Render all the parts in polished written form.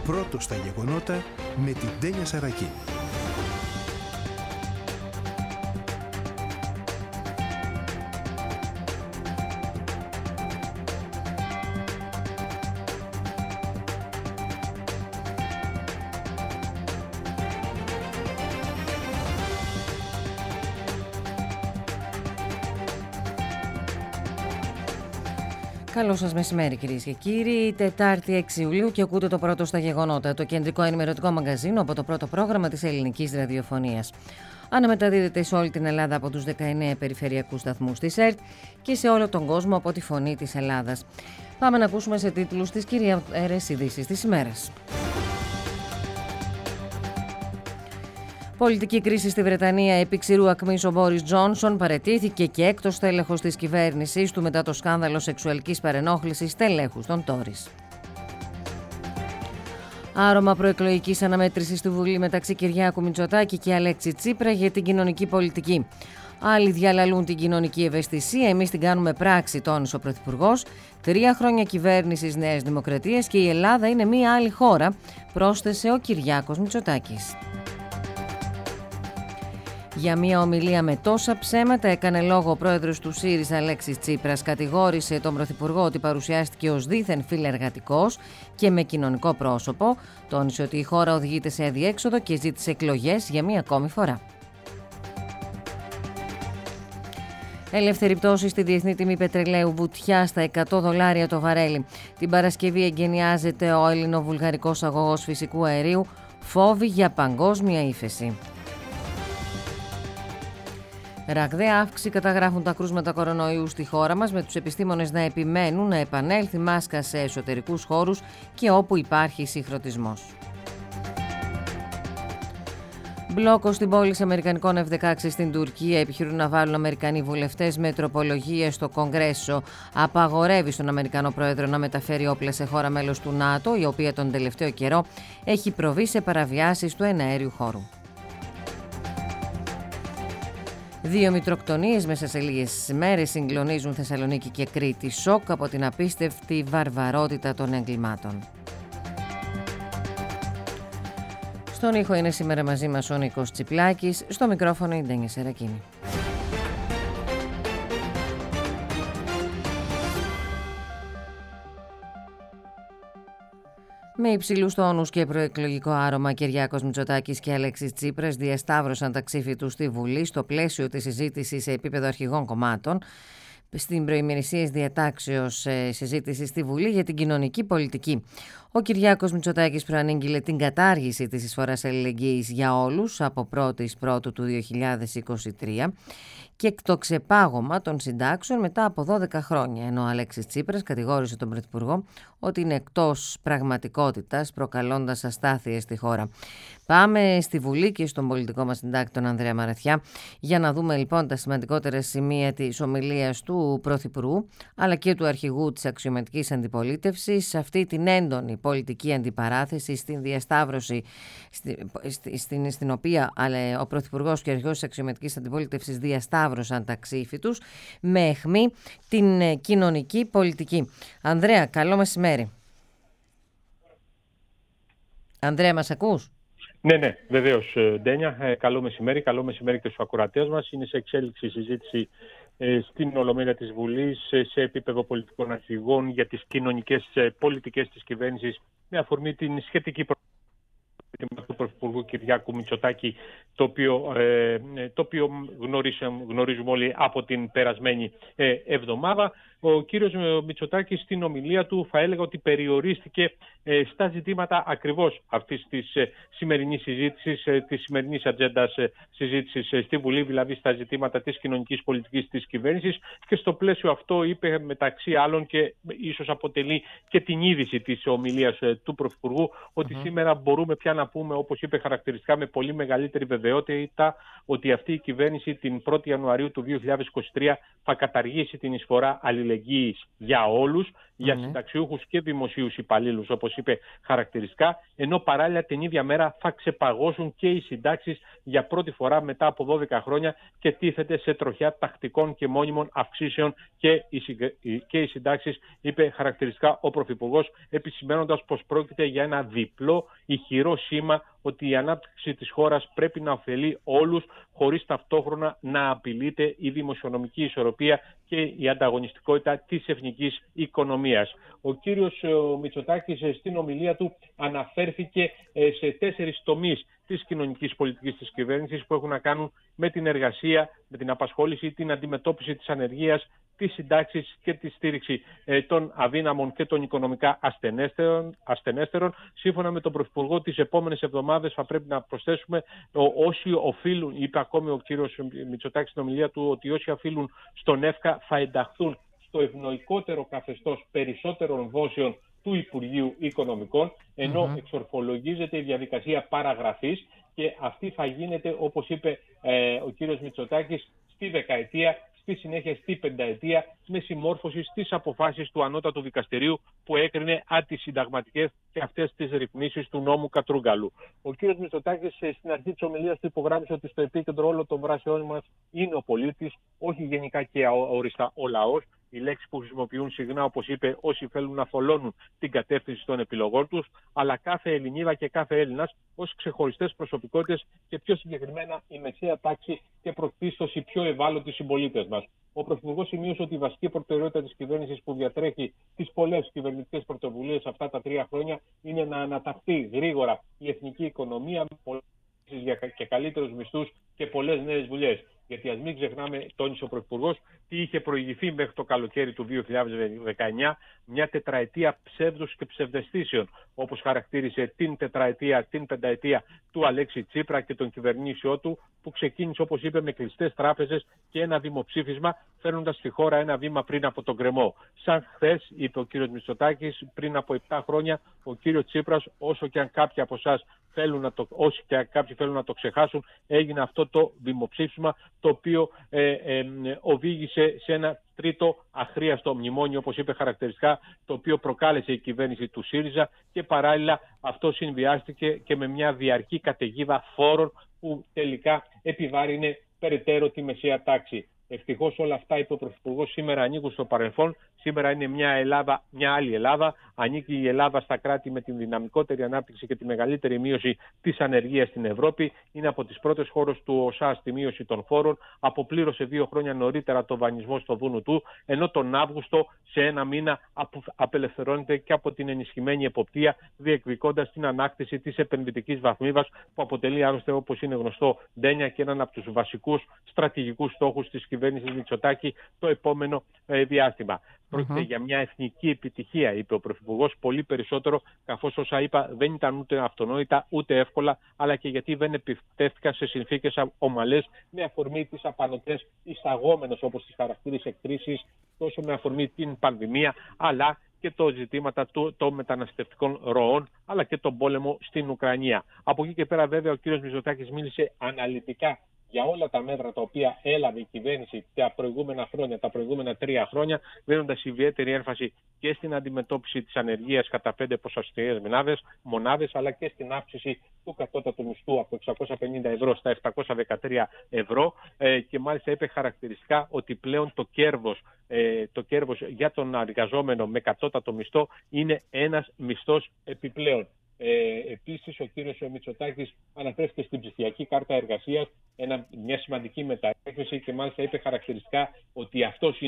πρώτος στα γεγονότα με την Τένια Σαρακή. Καλό σας μεσημέρι κυρίες και κύριοι. Τετάρτη 6 Ιουλίου και ακούτε το πρώτο στα γεγονότα, το κεντρικό ενημερωτικό μαγκαζίνο από το πρώτο πρόγραμμα της ελληνικής ραδιοφωνίας. Αναμεταδίδεται σε όλη την Ελλάδα από τους 19 περιφερειακούς σταθμούς της ΕΡΤ και σε όλο τον κόσμο από τη Φωνή της Ελλάδας. Πάμε να ακούσουμε σε τίτλους τις κυριότερες ειδήσεις της ημέρας. Πολιτική κρίση στη Βρετανία. Επί ξηρού ακμής ο Μπόρις Τζόνσον παραιτήθηκε και έκτος τέλεχος της κυβέρνησης του μετά το σκάνδαλο σεξουαλικής παρενόχλησης τελέχους των Τόρις. Άρωμα προεκλογικής αναμέτρησης στη Βουλή μεταξύ Κυριάκου Μητσοτάκη και Αλέξη Τσίπρα για την κοινωνική πολιτική. Άλλοι διαλαλούν την κοινωνική ευαισθησία, εμείς την κάνουμε πράξη, τόνισε ο Πρωθυπουργός. 3 χρόνια κυβέρνησης Νέας Δημοκρατίας και η Ελλάδα είναι μία άλλη χώρα, πρόσθεσε ο Κυριάκος Μητσοτάκης. Για μια ομιλία με τόσα ψέματα έκανε λόγο ο πρόεδρος του ΣΥΡΙΖΑ Αλέξης Τσίπρας. Κατηγόρησε τον Πρωθυπουργό ότι παρουσιάστηκε ως δήθεν φιλεργατικός και με κοινωνικό πρόσωπο. Τόνισε ότι η χώρα οδηγείται σε αδιέξοδο και ζήτησε εκλογές για μια ακόμη φορά. Ελεύθερη πτώση στη διεθνή τιμή πετρελαίου, βουτιά στα $100 το βαρέλι. Την Παρασκευή εγκαινιάζεται ο ελληνοβουλγαρικός αγωγός φυσικού αερίου, φόβοι για παγκόσμια ύφεση. Ραγδαία αύξηση καταγράφουν τα κρούσματα κορονοϊού στη χώρα μας, με τους επιστήμονες να επιμένουν να επανέλθει μάσκα σε εσωτερικούς χώρους και όπου υπάρχει συγχρονισμός. Μπλόκο στην πώληση αμερικανικών F-16 στην Τουρκία. Επιχειρούν να βάλουν Αμερικανοί βουλευτές με τροπολογίες στο Κογκρέσο. Απαγορεύει στον Αμερικανό πρόεδρο να μεταφέρει όπλα σε χώρα μέλος του ΝΑΤΟ, η οποία τον τελευταίο καιρό έχει προβεί σε παραβιάσεις του εναέριου χώρου. 2 μητροκτονίες μέσα σε λίγες μέρες συγκλονίζουν Θεσσαλονίκη και Κρήτη. Σοκ από την απίστευτη βαρβαρότητα των εγκλημάτων. Στον ήχο είναι σήμερα μαζί μας ο Νίκος Τσιπλάκης, στο μικρόφωνο η Ντένια Σερακίνη. Με υψηλούς τόνους και προεκλογικό άρωμα, Κυριάκος Μητσοτάκης και Αλέξης Τσίπρας διασταύρωσαν τα ξύφη τους στη Βουλή στο πλαίσιο της συζήτησης σε επίπεδο αρχηγών κομμάτων. Στην προημερησίας διατάξεως συζήτηση στη Βουλή για την κοινωνική πολιτική. Ο Κυριάκος Μητσοτάκης προανήγγειλε την κατάργηση της εισφοράς αλληλεγγύης για όλους από 1η Πρώτου του 2023 και το ξεπάγωμα των συντάξεων μετά από 12 χρόνια, ενώ ο Αλέξης Τσίπρας κατηγόρησε τον Πρωθυπουργό ότι είναι εκτός πραγματικότητας, προκαλώντας αστάθειες στη χώρα. Πάμε στη Βουλή και στον πολιτικό μας συντάκτη, τον Ανδρέα Μαραθιά, για να δούμε λοιπόν τα σημαντικότερα σημεία της ομιλίας του Πρωθυπουργού, αλλά και του αρχηγού της αξιωματικής αντιπολίτευσης, σε αυτή την έντονη πολιτική αντιπαράθεση, στην διασταύρωση στην οποία ο Πρωθυπουργός και ο αρχηγός της αξιωματικής αντιπολίτευσης διασταύρωσαν τα ξύφη τους, με αιχμή την κοινωνική πολιτική. Ανδρέα, καλό μεσημέρι. Ανδρέα, μας ακούς? Ναι, βεβαίως, Ντένια. Καλό μεσημέρι και στους ακροατές μας. Είναι σε εξέλιξη η συζήτηση στην Ολομέλεια της Βουλής σε επίπεδο πολιτικών αρχηγών για τις κοινωνικές πολιτικές της κυβέρνησης, με αφορμή την σχετική του Πρωθυπουργού Κυριάκου Μητσοτάκη, το οποίο γνωρίζουμε όλοι από την περασμένη εβδομάδα. Ο κύριος Μητσοτάκης στην ομιλία του θα έλεγα ότι περιορίστηκε στα ζητήματα ακριβώς αυτής της σημερινής συζήτησης, της σημερινής ατζέντας συζήτησης στη Βουλή, δηλαδή στα ζητήματα της κοινωνικής πολιτικής της κυβέρνησης, και στο πλαίσιο αυτό είπε μεταξύ άλλων, και ίσως αποτελεί και την είδηση της ομιλίας του Πρωθυπουργού, ότι σήμερα μπορούμε πια να πούμε, όπως είπε χαρακτηριστικά με πολύ μεγαλύτερη βεβαιότητα, ότι αυτή η κυβέρνηση την 1η Ιανουαρίου του 2023 θα καταργήσει την εισφορά αλληλεγγύης για όλους, για συνταξιούχους και δημοσίους υπαλλήλους, όπως είπε χαρακτηριστικά, ενώ παράλληλα την ίδια μέρα θα ξεπαγώσουν και οι συντάξεις για πρώτη φορά μετά από 12 χρόνια και τίθεται σε τροχιά τακτικών και μόνιμων αυξήσεων και οι συντάξεις, είπε χαρακτηριστικά ο Πρωθυπουργός, επισημαίνοντας πως πρόκειται για ένα διπλό ηχηρό σήμα ότι η ανάπτυξη της χώρας πρέπει να ωφελεί όλους, χωρίς ταυτόχρονα να απειλείται η δημοσιονομική ισορροπία και η ανταγωνιστικότητα της εθνικής οικονομίας. Ο κύριος Μητσοτάκης στην ομιλία του αναφέρθηκε σε 4 τομείς της κοινωνικής πολιτικής της κυβέρνησης που έχουν να κάνουν με την εργασία, με την απασχόληση, την αντιμετώπιση της ανεργίας, τις συντάξεις και τη στήριξη των αδύναμων και των οικονομικά ασθενέστερων. Σύμφωνα με τον Πρωθυπουργό, τις επόμενες εβδομάδες θα πρέπει να προσθέσουμε όσοι οφείλουν, είπε ακόμη ο κύριος Μητσοτάκης στην ομιλία του, ότι όσοι οφείλουν στον ΕΦΚΑ θα ενταχθούν στο ευνοϊκότερο καθεστώς περισσότερων δόσεων του Υπουργείου Οικονομικών, ενώ εξορθολογίζεται η διαδικασία παραγραφής και αυτή θα γίνεται, όπως είπε ο κύριος Μητσοτάκης, στη δεκαετία, στη συνέχεια στη πενταετία, με συμμόρφωση στις αποφάσεις του Ανώτατου Δικαστηρίου που έκρινε αντισυνταγματικές και αυτές τις ρυθμίσεις του νόμου Κατρούγκαλου. Ο κύριος Μητσοτάκης στην αρχή της ομιλίας του υπογράμμισε ότι στο επίκεντρο όλων των δράσεών μας είναι ο πολίτης, όχι γενικά και αόριστα ο λαός. Οι λέξεις που χρησιμοποιούν συχνά, όπως είπε, όσοι θέλουν να θολώνουν την κατεύθυνση των επιλογών τους, αλλά κάθε Ελληνίδα και κάθε Έλληνας ως ξεχωριστές προσωπικότητες και πιο συγκεκριμένα η μεσαία τάξη και πρωτίστως οι πιο ευάλωτοι συμπολίτες μας. Ο Πρωθυπουργός σημείωσε ότι η βασική προτεραιότητα της κυβέρνησης που διατρέχει τις πολλές κυβερνητικές πρωτοβουλίες αυτά τα 3 χρόνια είναι να αναταχθεί γρήγορα η εθνική οικονομία με πολλές και καλύτερους μισθούς και πολλές νέες δουλειές. Γιατί ας μην ξεχνάμε, τόνισε ο Πρωθυπουργός, τι είχε προηγηθεί μέχρι το καλοκαίρι του 2019, μια τετραετία ψεύδους και ψευδαισθήσεων, όπως χαρακτήρισε την τετραετία, την πενταετία του Αλέξη Τσίπρα και των κυβερνήσεών του, που ξεκίνησε, όπως είπε, με κλειστές τράπεζες και ένα δημοψήφισμα, φέρνοντας στη χώρα ένα βήμα πριν από τον γκρεμό. Σαν χθες, είπε ο κύριος Μητσοτάκης, πριν από 7 χρόνια, ο κύριος Τσίπρας, όσο και αν κάποιοι από εσάς κάποιοι θέλουν να το ξεχάσουν, έγινε αυτό το δημοψήφισμα, το οποίο οδήγησε σε ένα τρίτο αχρίαστο μνημόνιο, όπως είπε χαρακτηριστικά, το οποίο προκάλεσε η κυβέρνηση του ΣΥΡΙΖΑ και παράλληλα αυτό συνδυάστηκε και με μια διαρκή καταιγίδα φόρων που τελικά επιβάρυνε περαιτέρω τη μεσαία τάξη. Ευτυχώς όλα αυτά, είπε ο Πρωθυπουργός, σήμερα ανήκουν στο παρελθόν. Σήμερα είναι μια άλλη Ελλάδα. Ανήκει η Ελλάδα στα κράτη με την δυναμικότερη ανάπτυξη και τη μεγαλύτερη μείωση της ανεργίας στην Ευρώπη. Είναι από τις πρώτες χώρες του ΟΣΑ στη μείωση των φόρων. Αποπλήρωσε 2 χρόνια νωρίτερα το δανεισμό στο Δούνου του, ενώ τον Αύγουστο σε 1 μήνα απελευθερώνεται και από την ενισχυμένη εποπτεία, διεκδικώντας την ανάκτηση της επενδυτικής βαθμίδας, που αποτελεί άλλωστε, όπως είναι γνωστό, Ντένια, και έναν από τους βασικούς στρατηγικούς στόχους της κυβέρνησης Μητσοτάκη το επόμενο διάστημα. Πρόκειται για μια εθνική επιτυχία, είπε ο Πρωθυπουργός, πολύ περισσότερο, καθώς όσα είπα δεν ήταν ούτε αυτονόητα ούτε εύκολα, αλλά και γιατί δεν επιτεύχθηκαν σε συνθήκες ομαλές, με αφορμή τις απανωτές εισαγόμενες, όπως τις χαρακτήρισε, κρίσεις, τόσο με αφορμή την πανδημία, αλλά και το ζητήματα των μεταναστευτικών ροών, αλλά και τον πόλεμο στην Ουκρανία. Από εκεί και πέρα, βέβαια, ο κ. Μητσοτάκης μίλησε αναλυτικά για όλα τα μέτρα τα οποία έλαβε η κυβέρνηση τα προηγούμενα χρόνια, τα προηγούμενα 3 χρόνια, δίνοντας ιδιαίτερη έμφαση και στην αντιμετώπιση της ανεργίας κατά 5 ποσοστιαίες μονάδες, αλλά και στην αύξηση του κατώτατου μισθού από 650 ευρώ στα 713 ευρώ και μάλιστα είπε χαρακτηριστικά ότι πλέον το κέρδος για τον εργαζόμενο με κατώτατο μισθό είναι ένας μισθός επιπλέον. Επίσης, ο κύριος Μητσοτάκης αναφέρθηκε στην ψηφιακή κάρτα εργασίας, μια σημαντική μεταρρύθμιση, και μάλιστα είπε χαρακτηριστικά ότι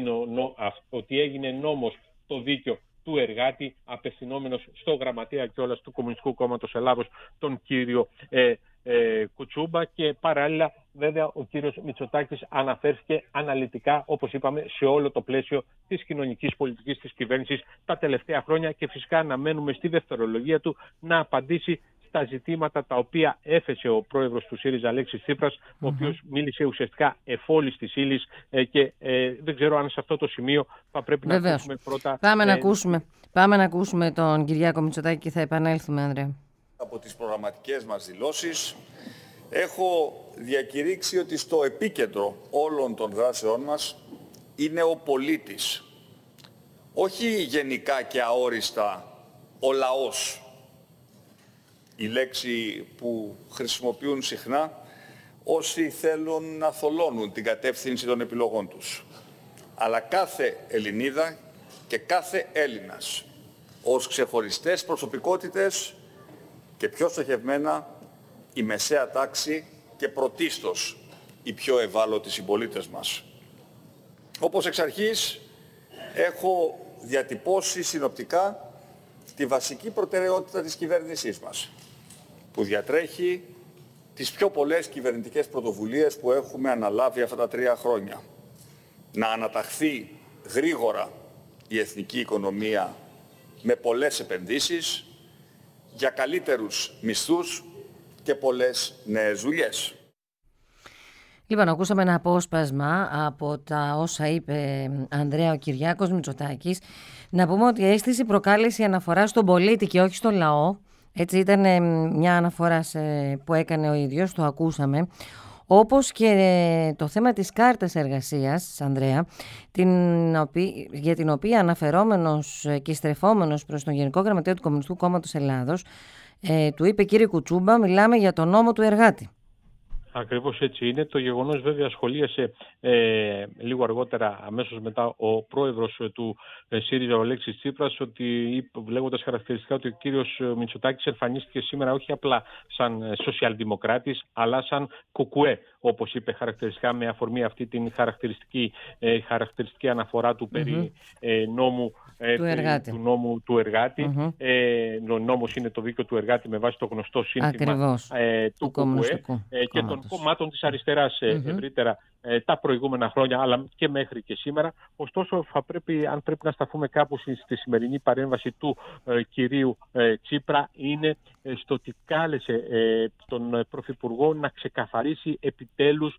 ότι έγινε νόμος το δίκαιο του εργάτη, απευθυνόμενος στο γραμματέα κιόλας του Κομμουνιστικού Κόμματος Ελλάδος, τον κύριο Κουτσούμπα, και παράλληλα βέβαια ο κύριος Μητσοτάκης αναφέρθηκε αναλυτικά, όπως είπαμε, σε όλο το πλαίσιο της κοινωνικής πολιτικής της κυβέρνησης τα τελευταία χρόνια, και φυσικά αναμένουμε στη δευτερολογία του να απαντήσει στα ζητήματα τα οποία έθεσε ο πρόεδρος του ΣΥΡΙΖΑ, Αλέξης Τσίπρας, ο οποίος μίλησε ουσιαστικά εφόλης της ύλης και δεν ξέρω αν σε αυτό το σημείο θα πρέπει να ακούσουμε πρώτα. Πάμε να ακούσουμε τον Κυριάκο Μητσοτάκη και θα επανέλθουμε, Ανδρέα. Από τις προγραμματικές μας δηλώσεις έχω διακηρύξει ότι στο επίκεντρο όλων των δράσεών μας είναι ο πολίτης. όχι γενικά και αόριστα ο λαός, η λέξη που χρησιμοποιούν συχνά όσοι θέλουν να θολώνουν την κατεύθυνση των επιλογών τους, αλλά κάθε Ελληνίδα και κάθε Έλληνας ως ξεχωριστές προσωπικότητες και πιο στοχευμένα η μεσαία τάξη και πρωτίστως οι πιο ευάλωτοι συμπολίτες μας. Όπως εξ αρχής έχω διατυπώσει συνοπτικά τη βασική προτεραιότητα της κυβέρνησής μας, που διατρέχει τις πιο πολλές κυβερνητικές πρωτοβουλίες που έχουμε αναλάβει αυτά τα 3 χρόνια. Να αναταχθεί γρήγορα η εθνική οικονομία με πολλές επενδύσεις, για καλύτερους μισθούς και πολλές νέες δουλειές. Λοιπόν, ακούσαμε ένα απόσπασμα από τα όσα είπε Ανδρέα ο Κυριάκος Μητσοτάκης. Να πούμε ότι η αίσθηση προκάλεσε η αναφορά στον πολίτη και όχι στον λαό. Έτσι ήταν μια αναφορά που έκανε ο ίδιος, το ακούσαμε. Όπως και το θέμα της κάρτας εργασίας, Ανδρέα, για την οποία αναφερόμενος και στρεφόμενος προς τον Γενικό Γραμματέα του Κομμουνιστικού Κόμματος Ελλάδος, του είπε: «Κύριε Κουτσούμπα, μιλάμε για τον νόμο του εργάτη». Ακριβώς έτσι είναι. Το γεγονός βέβαια σχολίασε λίγο αργότερα, αμέσως μετά, ο πρόεδρος του ΣΥΡΙΖΑ, ο Αλέξης Τσίπρας, ότι λέγοντας χαρακτηριστικά ότι ο κύριος Μητσοτάκης εμφανίστηκε σήμερα όχι απλά σαν σοσιαλδημοκράτης, αλλά σαν κουκουέ, όπως είπε χαρακτηριστικά, με αφορμή αυτή την χαρακτηριστική αναφορά του περί νόμου του νόμου του εργάτη. Ο νόμος είναι το δίκαιο του εργάτη με βάση το γνωστό σύνθημα του ΚΚΕ και των κομμάτων της αριστεράς ευρύτερα τα προηγούμενα χρόνια, αλλά και μέχρι και σήμερα. Ωστόσο, αν πρέπει να σταθούμε κάπου στη σημερινή παρέμβαση του κυρίου Τσίπρα, είναι στο ότι κάλεσε τον Πρωθυπουργό να ξεκαθαρίσει επιτέλους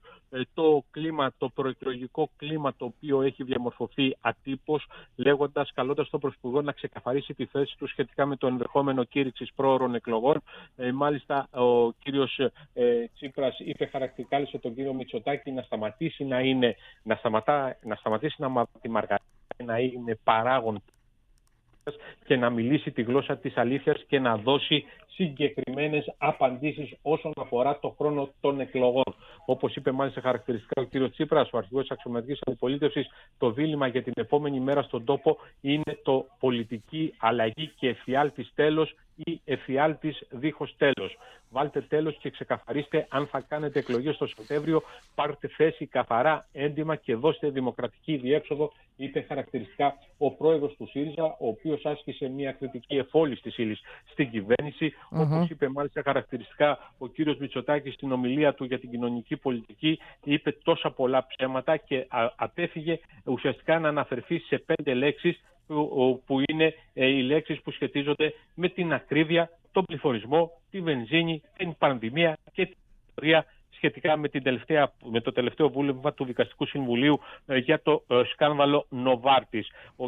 το προεκλογικό κλίμα το οποίο έχει διαμορφωθεί ατύπως, καλώντας τον Πρωθυπουργό να ξεκαθαρίσει τη θέση του σχετικά με το ενδεχόμενο κήρυξης πρόωρων εκλογών. Μάλιστα, ο κύριος Τσίπρας είπε κάλεσε τον κύριο Μητσοτάκη να σταματήσει τη μαργαρία, να είναι παράγον και να μιλήσει τη γλώσσα της αλήθειας και να δώσει συγκεκριμένες απαντήσεις όσον αφορά το χρόνο των εκλογών. Όπως είπε μάλιστα χαρακτηριστικά ο κ. Τσίπρας, ο αρχηγός της αξιωματικής αντιπολίτευσης, το δίλημμα για την επόμενη μέρα στον τόπο είναι το πολιτική αλλαγή και εφιάλτης τέλος ή εφιάλτης δίχως τέλος. Βάλτε τέλος και ξεκαθαρίστε αν θα κάνετε εκλογές το Σεπτέμβριο, πάρτε θέση καθαρά, έντιμα και δώστε δημοκρατική διέξοδο, είπε χαρακτηριστικά ο πρόεδρος του ΣΥΡΙΖΑ, ο οποίος άσκησε μια κριτική εφόλης της ύλης στην κυβέρνηση. Όπως είπε μάλιστα χαρακτηριστικά ο κύριος Μητσοτάκης στην ομιλία του για την κοινωνική πολιτική, είπε τόσα πολλά ψέματα και απέφυγε ουσιαστικά να αναφερθεί σε 5 λέξεις που είναι οι λέξεις που σχετίζονται με την ακρίβεια, τον πληθωρισμό, τη βενζίνη, την πανδημία και την ιστορία σχετικά με το τελευταίο βούλευμα του Δικαστικού Συμβουλίου για το σκάνδαλο Νοβάρτης.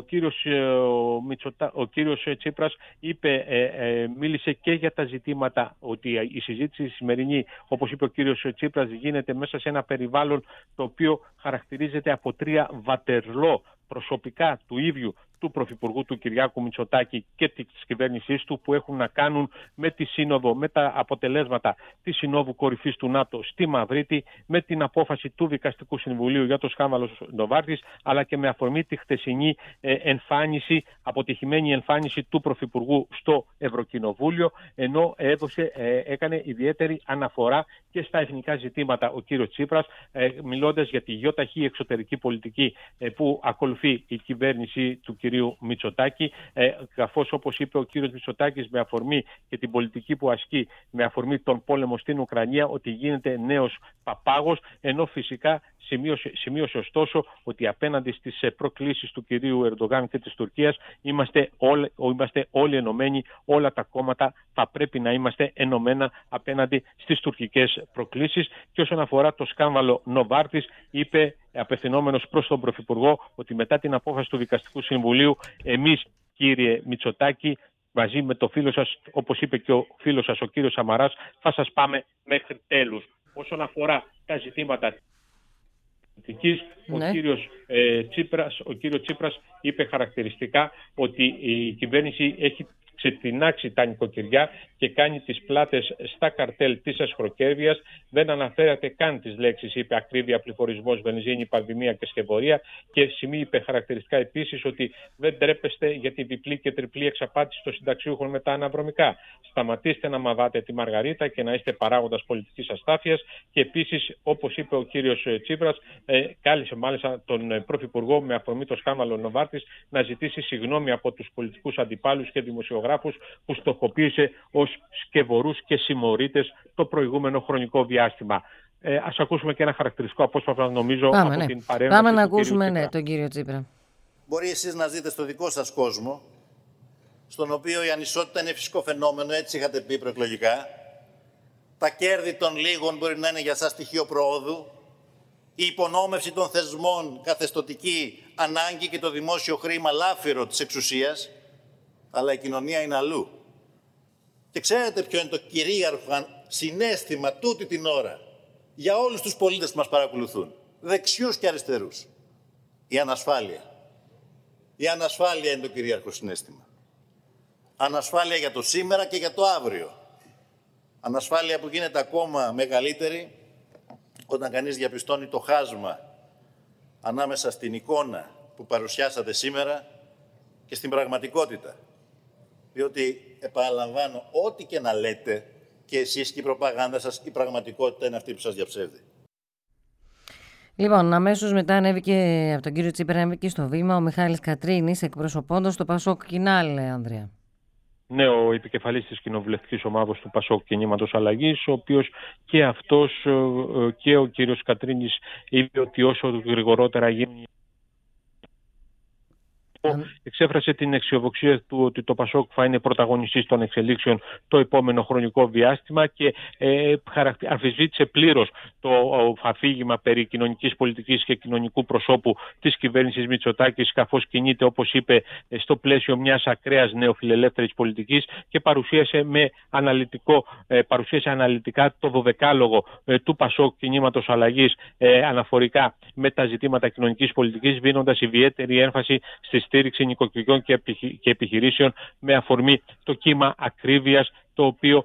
Ο κύριος Τσίπρας μίλησε και για τα ζητήματα, ότι η συζήτηση σημερινή, όπως είπε ο κύριος Τσίπρας, γίνεται μέσα σε ένα περιβάλλον το οποίο χαρακτηρίζεται από 3 βατερλό προσωπικά του ίδιου του Πρωθυπουργού του Κυριάκου Μητσοτάκη και της κυβέρνησής του, που έχουν να κάνουν με τη Σύνοδο, με τα αποτελέσματα της Συνόδου Κορυφής του ΝΑΤΟ στη Μαδρίτη, με την απόφαση του Δικαστικού Συμβουλίου για το σκάνδαλο Νοβάρτης, αλλά και με αφορμή τη χτεσινή αποτυχημένη εμφάνιση του Πρωθυπουργού στο Ευρωκοινοβούλιο, ενώ έκανε ιδιαίτερη αναφορά και στα εθνικά ζητήματα ο κύριος Τσίπρας, μιλώντας για τη γιοταχή εξωτερική πολιτική που ακολουθεί η κυβέρνηση του κυρίου Μητσοτάκη, καθώς, όπως είπε ο κύριος Μητσοτάκης, με αφορμή και την πολιτική που ασκεί με αφορμή τον πόλεμο στην Ουκρανία, ότι γίνεται νέος παπάγος, ενώ φυσικά σημείωσε ωστόσο ότι απέναντι στις προκλήσεις του κυρίου Ερντογάν και της Τουρκίας είμαστε όλοι ενωμένοι, όλα τα κόμματα θα πρέπει να είμαστε ενωμένα απέναντι στις τουρκικές προκλήσεις. Και όσον αφορά το σκάνδαλο Νοβάρτης, είπε, απευθυνόμενος προς τον Πρωθυπουργό, ότι μετά την απόφαση του Δικαστικού Συμβουλίου, εμείς, κύριε Μητσοτάκη, μαζί με το φίλο σας, όπως είπε και ο φίλος σας ο κύριος Σαμαράς, θα σας πάμε μέχρι τέλους. Όσον αφορά τα ζητήματα Ναι. Ο κύριος Τσίπρας είπε χαρακτηριστικά ότι η κυβέρνηση έχει ξετινάξει τα νοικοκυριά και κάνει τις πλάτες στα καρτέλ της εσχροκέρδειας. Δεν αναφέρατε καν τις λέξεις, είπε, ακρίβεια, πληθωρισμός, βενζίνη, πανδημία και σκευωρία. Και είπε χαρακτηριστικά επίσης ότι δεν τρέπεστε για τη διπλή και τριπλή εξαπάτηση των συνταξιούχων με τα αναβρωμικά. Σταματήστε να μαδάτε τη μαργαρίτα και να είστε παράγοντας πολιτικής αστάθειας. Και επίσης, όπως είπε ο κύριος Τσίπρας, κάλεσε μάλιστα τον Πρωθυπουργό με αφορμή το σκάνδαλο Νοβάρτης να ζητήσει συγγνώμη από τους πολιτικούς αντιπάλους και δημοσιογράφους που στοχοποίησε ως σκευωρούς και συμμορίτες το προηγούμενο χρονικό διάστημα. Ας ακούσουμε και ένα χαρακτηριστικό απόσπασμα, νομίζω, από την παρέμβαση. Πάμε να ακούσουμε τον κύριο Τσίπρα. Μπορεί εσείς να ζείτε στο δικό σας κόσμο, στον οποίο η ανισότητα είναι φυσικό φαινόμενο, έτσι είχατε πει προεκλογικά. Τα κέρδη των λίγων μπορεί να είναι για σας στοιχείο προόδου. Η υπονόμευση των θεσμών, καθεστωτική ανάγκη και το δημόσιο χρήμα λάφυρο της εξουσίας. Αλλά η κοινωνία είναι αλλού. Και ξέρετε ποιο είναι το κυρίαρχο συναίσθημα τούτη την ώρα για όλους τους πολίτες που μας παρακολουθούν, δεξιούς και αριστερούς? Η ανασφάλεια. Η ανασφάλεια είναι το κυρίαρχο συναίσθημα. Ανασφάλεια για το σήμερα και για το αύριο. Ανασφάλεια που γίνεται ακόμα μεγαλύτερη όταν κανείς διαπιστώνει το χάσμα ανάμεσα στην εικόνα που παρουσιάσατε σήμερα και στην πραγματικότητα. Διότι, επαναλαμβάνω, ό,τι και να λέτε και εσείς και η προπαγάνδα σας, η πραγματικότητα είναι αυτή που σας διαψεύδει. Λοιπόν, αμέσως μετά ανέβηκε από τον κύριο Τσίπρα, ανέβηκε στο βήμα ο Μιχάλης Κατρίνης, εκπροσωπώντας το Πασόκ Κινάλ, Ανδρέα. Ναι, ο επικεφαλής της κοινοβουλευτικής ομάδας του Πασόκ Κινήματος Αλλαγής, ο οποίος και αυτός και ο κύριος Κατρίνης είπε ότι όσο γρηγορότερα γίνει, εξέφρασε την αισιοδοξία του ότι το Πασόκ θα είναι πρωταγωνιστής των εξελίξεων το επόμενο χρονικό διάστημα και αμφισβήτησε πλήρως το αφήγημα περί κοινωνικής πολιτικής και κοινωνικού προσώπου της κυβέρνησης Μητσοτάκης, καθώς κινείται, όπως είπε, στο πλαίσιο μιας ακραίας νεοφιλελεύθερης πολιτικής και παρουσίασε αναλυτικά το 12λογο του Πασόκ Κινήματος Αλλαγής αναφορικά με τα ζητήματα κοινωνικής πολιτικής, δίνοντας ιδιαίτερη έμφαση στη στήριξη νοικοκυριών και επιχειρήσεων με αφορμή το κύμα ακρίβειας, το οποίο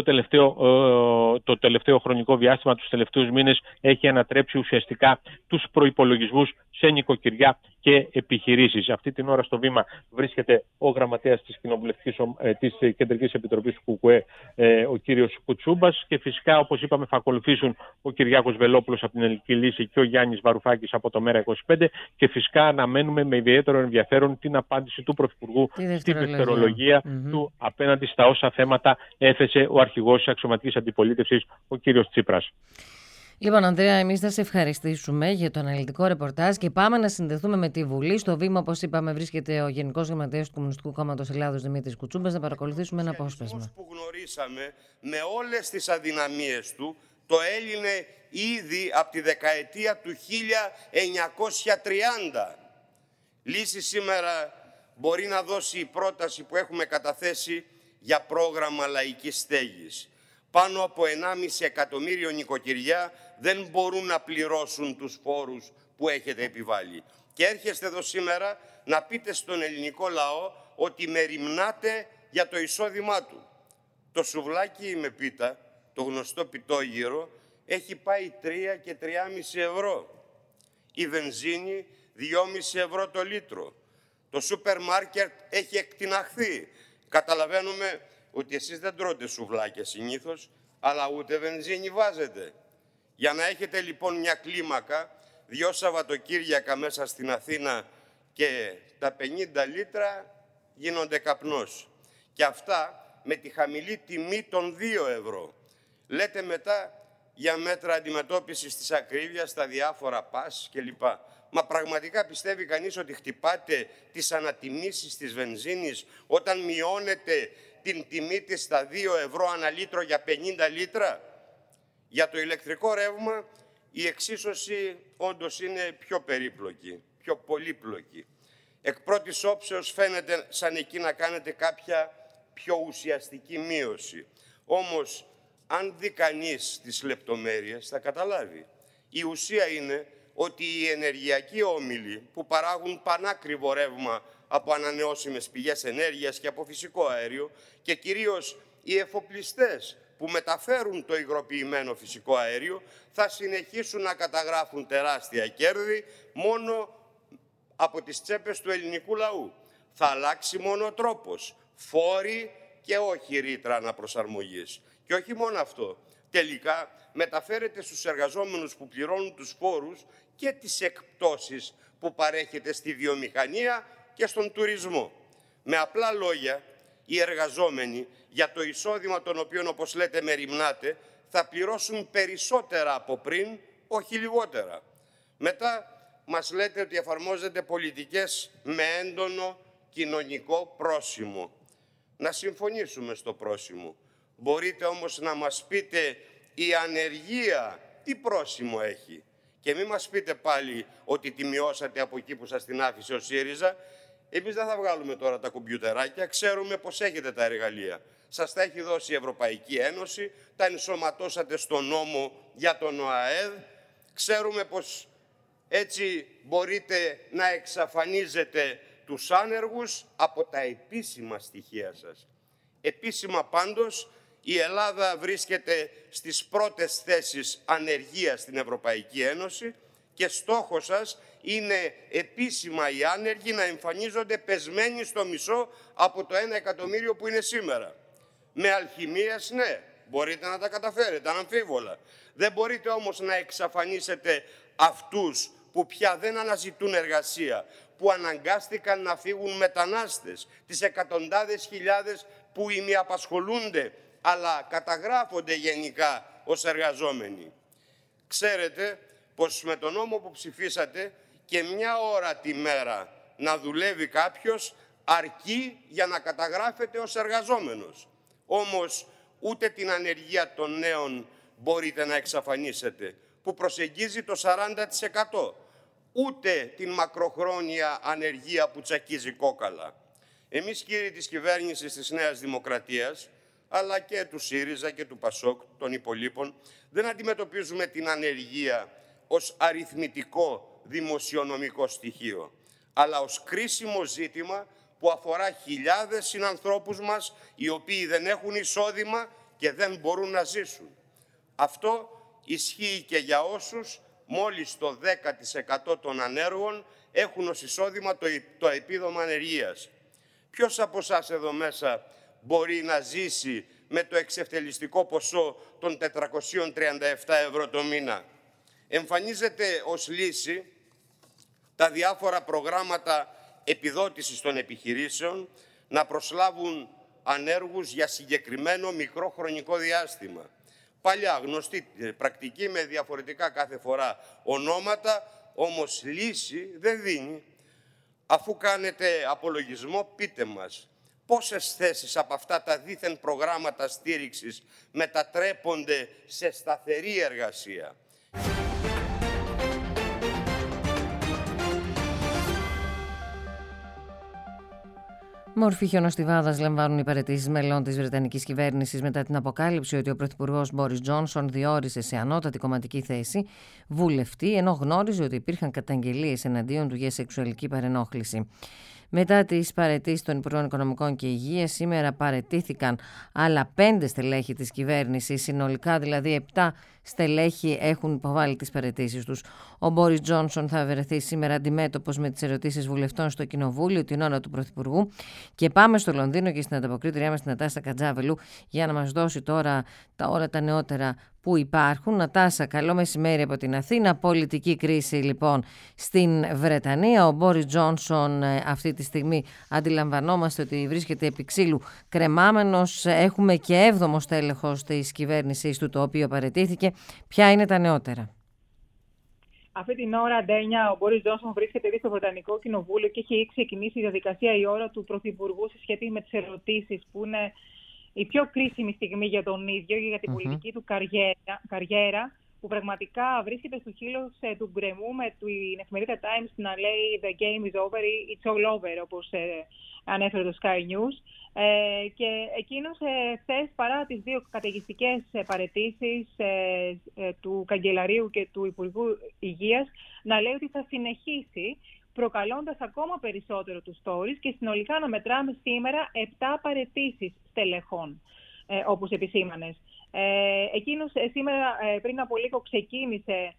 το τελευταίο χρονικό διάστημα, τους τελευταίους μήνες, έχει ανατρέψει ουσιαστικά τους προϋπολογισμούς σε νοικοκυριά και επιχειρήσεις. Αυτή την ώρα στο βήμα βρίσκεται ο γραμματέας της Κεντρικής Επιτροπής του ΚΚΕ, ο κύριος Κουτσούμπας, και φυσικά, όπως είπαμε, θα ακολουθήσουν ο Κυριάκος Βελόπουλος από την Ελληνική Λύση και ο Γιάννης Βαρουφάκης από το Μέρα25, και φυσικά αναμένουμε με ιδιαίτερο ενδιαφέρον την απάντηση του Πρωθυπουργού στη δευτερολογία του απέναντι στα όσα θέματα έθεσε ο αρχηγός της αξιωματικής αντιπολίτευσης, ο κύριος Τσίπρας. Λοιπόν, Ανδρέα, εμείς θα σε ευχαριστήσουμε για το αναλυτικό ρεπορτάζ και πάμε να συνδεθούμε με τη Βουλή. Στο βήμα, όπως είπαμε, βρίσκεται ο Γενικός Γραμματέας του Κομμουνιστικού Κόμματος Ελλάδος, Δημήτρης Κουτσούμπας. Να παρακολουθήσουμε ένα απόσπασμα. Που γνωρίσαμε με όλες τις αδυναμίες του, το έλυνε ήδη από τη δεκαετία του 1930. Λύση σήμερα μπορεί να δώσει η πρόταση που έχουμε καταθέσει για πρόγραμμα λαϊκής στέγης. Πάνω από 1,5 εκατομμύριο νοικοκυριά δεν μπορούν να πληρώσουν τους φόρους που έχετε επιβάλει. Και έρχεστε εδώ σήμερα να πείτε στον ελληνικό λαό ότι μεριμνάτε για το εισόδημά του. Το σουβλάκι με πίτα, το γνωστό πιτόγυρο, έχει πάει 3 και 3,5 ευρώ. Η βενζίνη 2,5 ευρώ το λίτρο. Το σούπερ μάρκετ έχει εκτιναχθεί. Καταλαβαίνουμε ότι εσείς δεν τρώτε σουβλάκια συνήθως, αλλά ούτε βενζίνη βάζετε. Για να έχετε λοιπόν μια κλίμακα, 2 Σαββατοκύριακα μέσα στην Αθήνα και τα 50 λίτρα γίνονται καπνός. Και αυτά με τη χαμηλή τιμή των 2 ευρώ. Λέτε μετά για μέτρα αντιμετώπισης της ακρίβειας, τα διάφορα πας κλπ. Μα πραγματικά πιστεύει κανείς ότι χτυπάτε τις ανατιμήσεις της βενζίνης όταν μειώνετε την τιμή της στα 2 ευρώ ανά λίτρο για 50 λίτρα? Για το ηλεκτρικό ρεύμα η εξίσωση όντως είναι πιο περίπλοκη, πιο πολύπλοκη. Εκ πρώτης όψεως φαίνεται σαν εκεί να κάνετε κάποια πιο ουσιαστική μείωση. Όμως, αν δει κανείς τις λεπτομέρειες, θα καταλάβει. Η ουσία είναι ότι οι ενεργειακοί όμιλοι που παράγουν πανάκριβο ρεύμα από ανανεώσιμες πηγές ενέργειας και από φυσικό αέριο και κυρίως οι εφοπλιστές που μεταφέρουν το υγροποιημένο φυσικό αέριο θα συνεχίσουν να καταγράφουν τεράστια κέρδη μόνο από τις τσέπες του ελληνικού λαού. Θα αλλάξει μόνο ο τρόπος, φόροι και όχι ρήτρα αναπροσαρμογής. Και όχι μόνο αυτό, τελικά μεταφέρεται στους εργαζόμενους που πληρώνουν τους φόρους και τις εκπτώσεις που παρέχεται στη βιομηχανία και στον τουρισμό. Με απλά λόγια, οι εργαζόμενοι για το εισόδημα των οποίων, όπως λέτε, μεριμνάτε, θα πληρώσουν περισσότερα από πριν, όχι λιγότερα. Μετά μας λέτε ότι εφαρμόζετε πολιτικές με έντονο κοινωνικό πρόσημο. Να συμφωνήσουμε στο πρόσημο. Μπορείτε όμως να μας πείτε η ανεργία τι πρόσημο έχει. Και μην μας πείτε πάλι ότι τη μειώσατε από εκεί που σας την άφησε ο ΣΥΡΙΖΑ. Εμείς δεν θα βγάλουμε τώρα τα κομπιουτεράκια, ξέρουμε πως έχετε τα εργαλεία. Σας τα έχει δώσει η Ευρωπαϊκή Ένωση, τα ενσωματώσατε στο νόμο για τον ΟΑΕΔ. Ξέρουμε πως έτσι μπορείτε να εξαφανίζετε τους άνεργους από τα επίσημα στοιχεία σας. Επίσημα πάντως, η Ελλάδα βρίσκεται στις πρώτες θέσεις ανεργίας στην Ευρωπαϊκή Ένωση και στόχος σας είναι επίσημα οι άνεργοι να εμφανίζονται πεσμένοι στο μισό από το 1 εκατομμύριο που είναι σήμερα. Με αλχημίες, ναι, μπορείτε να τα καταφέρετε, αναμφίβολα. Δεν μπορείτε όμως να εξαφανίσετε αυτούς που πια δεν αναζητούν εργασία, που αναγκάστηκαν να φύγουν μετανάστες, τις εκατοντάδες χιλιάδες που ημιαπασχολούνται, αλλά καταγράφονται γενικά ως εργαζόμενοι. Ξέρετε πως με τον νόμο που ψηφίσατε και μια ώρα τη μέρα να δουλεύει κάποιος αρκεί για να καταγράφεται ως εργαζόμενος. Όμως ούτε την ανεργία των νέων μπορείτε να εξαφανίσετε, που προσεγγίζει το 40%. Ούτε την μακροχρόνια ανεργία που τσακίζει κόκαλα. Εμείς, κύριοι της κυβέρνησης της Νέας Δημοκρατίας, αλλά και του ΣΥΡΙΖΑ και του ΠΑΣΟΚ, των υπολείπων, δεν αντιμετωπίζουμε την ανεργία ως αριθμητικό δημοσιονομικό στοιχείο, αλλά ως κρίσιμο ζήτημα που αφορά χιλιάδες συνανθρώπους μας, οι οποίοι δεν έχουν εισόδημα και δεν μπορούν να ζήσουν. Αυτό ισχύει και για όσους μόλις το 10% των ανέργων έχουν ως εισόδημα το επίδομα ανεργίας. Ποιος από εσάς εδώ μέσα μπορεί να ζήσει με το εξευτελιστικό ποσό των 437 ευρώ το μήνα? Εμφανίζεται ως λύση τα διάφορα προγράμματα επιδότησης των επιχειρήσεων να προσλάβουν ανέργους για συγκεκριμένο μικρό χρονικό διάστημα. Παλιά γνωστή πρακτική με διαφορετικά κάθε φορά ονόματα, όμως λύση δεν δίνει. Αφού κάνετε απολογισμό, πείτε μας πόσες θέσεις από αυτά τα δήθεν προγράμματα στήριξης μετατρέπονται σε σταθερή εργασία. Μορφή χιονοστιβάδας λαμβάνουν οι παραιτήσεις μελών της Βρετανικής κυβέρνησης μετά την αποκάλυψη ότι ο Πρωθυπουργός Μπόρις Τζόνσον διόρισε σε ανώτατη κομματική θέση βουλευτή, ενώ γνώριζε ότι υπήρχαν καταγγελίες εναντίον του για σεξουαλική παρενόχληση. Μετά τις παραιτήσεις των Υπουργών Οικονομικών και Υγείας, σήμερα παραιτήθηκαν άλλα 5 στελέχη της κυβέρνησης. Συνολικά δηλαδή 7 στελέχη έχουν υποβάλει τις παραιτήσεις τους. Ο Μπόρις Τζόνσον θα βρεθεί σήμερα αντιμέτωπος με τις ερωτήσεις βουλευτών στο Κοινοβούλιο την ώρα του Πρωθυπουργού. Και πάμε στο Λονδίνο και στην ανταποκρίτριά μας την Νατάσα Κατζάβελου για να μας δώσει τώρα τα νεότερα που υπάρχουν. Νατάσα, καλό μεσημέρι από την Αθήνα. Πολιτική κρίση λοιπόν στην Βρετανία. Ο Μπόρις Τζόνσον αυτή τη στιγμή αντιλαμβανόμαστε ότι βρίσκεται επί ξύλου κρεμάμενος. Έχουμε και 7ο στέλεχος της κυβέρνησης του, το οποίο παραιτήθηκε. Ποια είναι τα νεότερα? Αυτή την ώρα, Ντένια, ο Μπόρις Τζόνσον βρίσκεται ήδη στο Βρετανικό Κοινοβούλιο και έχει ξεκινήσει η διαδικασία η ώρα του Πρωθυπουργού σε σχέση με τις ερωτήσεις που είναι η πιο κρίσιμη στιγμή για τον ίδιο και για την πολιτική του καριέρα, που πραγματικά βρίσκεται στο χείλος του γκρεμού με την εφημερίδα Times να λέει «The game is over» ή «It's all over», όπως ανέφερε το Sky News. Και εκείνος χθες, παρά τις δύο καταιγιστικές παραιτήσεις του Καγκελαρίου και του Υπουργού Υγείας, να λέει ότι θα συνεχίσει, προκαλώντας ακόμα περισσότερο τους Tories και συνολικά να μετράμε σήμερα 7 παραιτήσεις στελεχών, όπως επισήμανες. Εκείνος σήμερα πριν από λίγο ξεκίνησε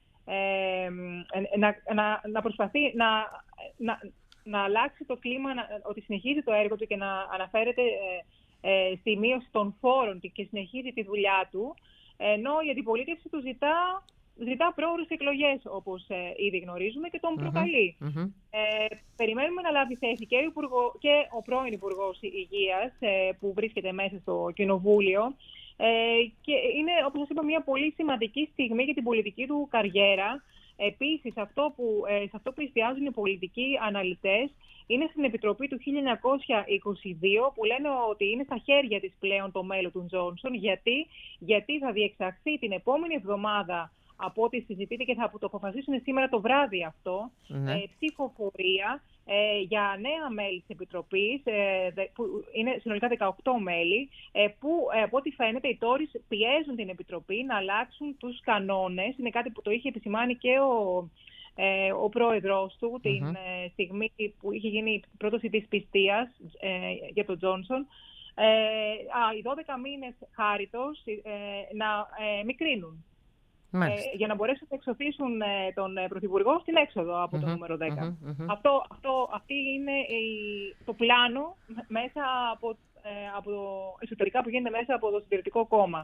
να προσπαθεί να αλλάξει το κλίμα, ότι συνεχίζει το έργο του και να αναφέρεται στη μείωση των φόρων και συνεχίζει τη δουλειά του, ενώ η αντιπολίτευση του ζητά πρόωρες εκλογές, όπως ήδη γνωρίζουμε, και τον προκαλεί. Περιμένουμε να λάβει θέση και ο πρώην Υπουργός Υγείας, που βρίσκεται μέσα στο Κοινοβούλιο, και είναι, όπως σας είπα, μια πολύ σημαντική στιγμή για την πολιτική του καριέρα. Επίσης, σε αυτό που εστιάζουν οι πολιτικοί αναλυτές είναι στην Επιτροπή του 1922, που λένε ότι είναι στα χέρια της πλέον το μέλλον του Τζόνσον, γιατί θα διεξαχθεί την επόμενη εβδομάδα, από ό,τι συζητείται και θα το αποφασίσουν σήμερα το βράδυ αυτό, ψηφοφορία για νέα μέλη της Επιτροπής, που είναι συνολικά 18 μέλη, που από ό,τι φαίνεται οι Tories πιέζουν την Επιτροπή να αλλάξουν τους κανόνες. Είναι κάτι που το είχε επισημάνει και ο πρόεδρος του την στιγμή που είχε γίνει η πρόταση της πιστείας για τον Τζόνσον. Οι 12 μήνες χάριτος να μικρύνουν. Για να μπορέσουν να εξοφλήσουν τον Πρωθυπουργό στην έξοδο από το νούμερο 10. Αυτή είναι το πλάνο μέσα από εσωτερικά που γίνεται μέσα από το Συντηρητικό Κόμμα.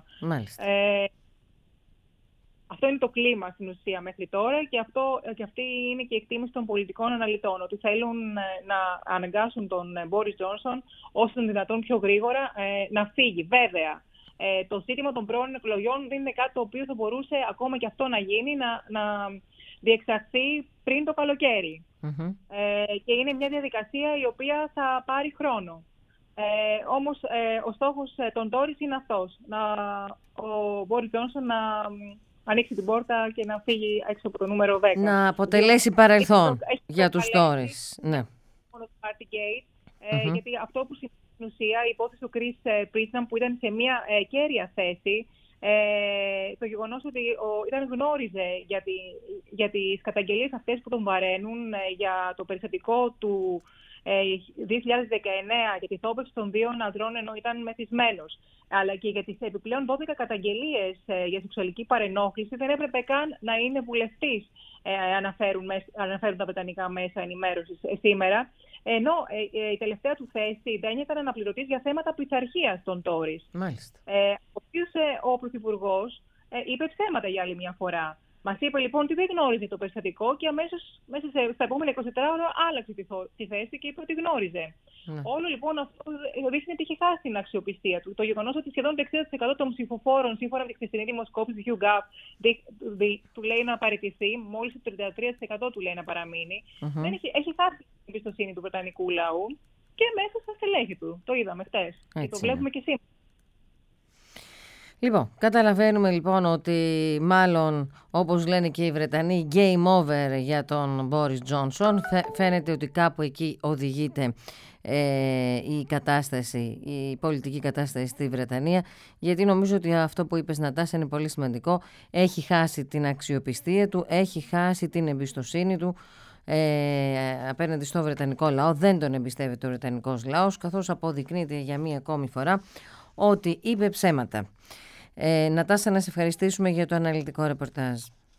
Αυτό είναι το κλίμα στην ουσία μέχρι τώρα και αυτή είναι και η εκτίμηση των πολιτικών αναλυτών, ότι θέλουν να αναγκάσουν τον Μπόρις Τζόνσον όσο το δυνατόν πιο γρήγορα να φύγει. Βέβαια, το ζήτημα των πρώην εκλογών δεν είναι κάτι το οποίο θα μπορούσε ακόμα και αυτό να γίνει, να διεξαχθεί πριν το καλοκαίρι. Και είναι μια διαδικασία η οποία θα πάρει χρόνο. Όμως ο στόχος των Tories είναι αυτός, ο Μπόρις Τζόνσον να ανοίξει την πόρτα και να φύγει έξω από το νούμερο 10. Να αποτελέσει παρελθόν για τους Tories. Ναι. Μόνο το Partygate, γιατί αυτό που στην ουσία η υπόθεση του Chris Pritcham, που ήταν σε μια κέρια θέση, το γεγονός ότι ήταν γνώριζε για τις καταγγελίες αυτές που τον βαραίνουν, για το περιστατικό του 2019 για τη θώπευση των 2 ανδρών ενώ ήταν μεθυσμένος, αλλά και για τις επιπλέον 12 καταγγελίες για σεξουαλική παρενόχληση, δεν έπρεπε καν να είναι βουλευτής, αναφέρουν τα βρετανικά μέσα ενημέρωσης σήμερα. Ενώ η τελευταία του θέση, η Ντένια, ήταν αναπληρωτής για θέματα πειθαρχίας των Tories. Μάλιστα. Ο οποίος ο Πρωθυπουργός είπε ψέματα για άλλη μια φορά. Μας είπε λοιπόν ότι δεν γνώριζε το περιστατικό και αμέσως μέσα στα επόμενα 24 ώρα άλλαξε τη θέση και είπε ότι γνώριζε. Όλο λοιπόν αυτό δείχνει ότι είχε χάσει την αξιοπιστία του. Το γεγονός ότι σχεδόν το 60% των ψηφοφόρων, σύμφωνα με τη χθεσινή δημοσκόπηση του YouGov, του λέει να παραιτηθεί, μόλις το 33% του λέει να παραμείνει, έχει χάσει την εμπιστοσύνη του βρετανικού λαού και μέσα στα στελέχη του. Το είδαμε χτες και το βλέπουμε και σήμερα. Λοιπόν, καταλαβαίνουμε λοιπόν ότι μάλλον, όπως λένε και οι Βρετανοί, game over για τον Μπόρις Τζόνσον. Φαίνεται ότι κάπου εκεί οδηγείται η πολιτική κατάσταση στη Βρετανία, γιατί νομίζω ότι αυτό που είπες, Νατάσα, είναι πολύ σημαντικό. Έχει χάσει την αξιοπιστία του, έχει χάσει την εμπιστοσύνη του απέναντι στο βρετανικό λαό. Δεν τον εμπιστεύεται ο βρετανικός λαός, καθώς αποδεικνύεται για μία ακόμη φορά ότι είπε ψέματα. Νατάσα, να σε ευχαριστήσουμε για το αναλυτικό ρεπορτάζ.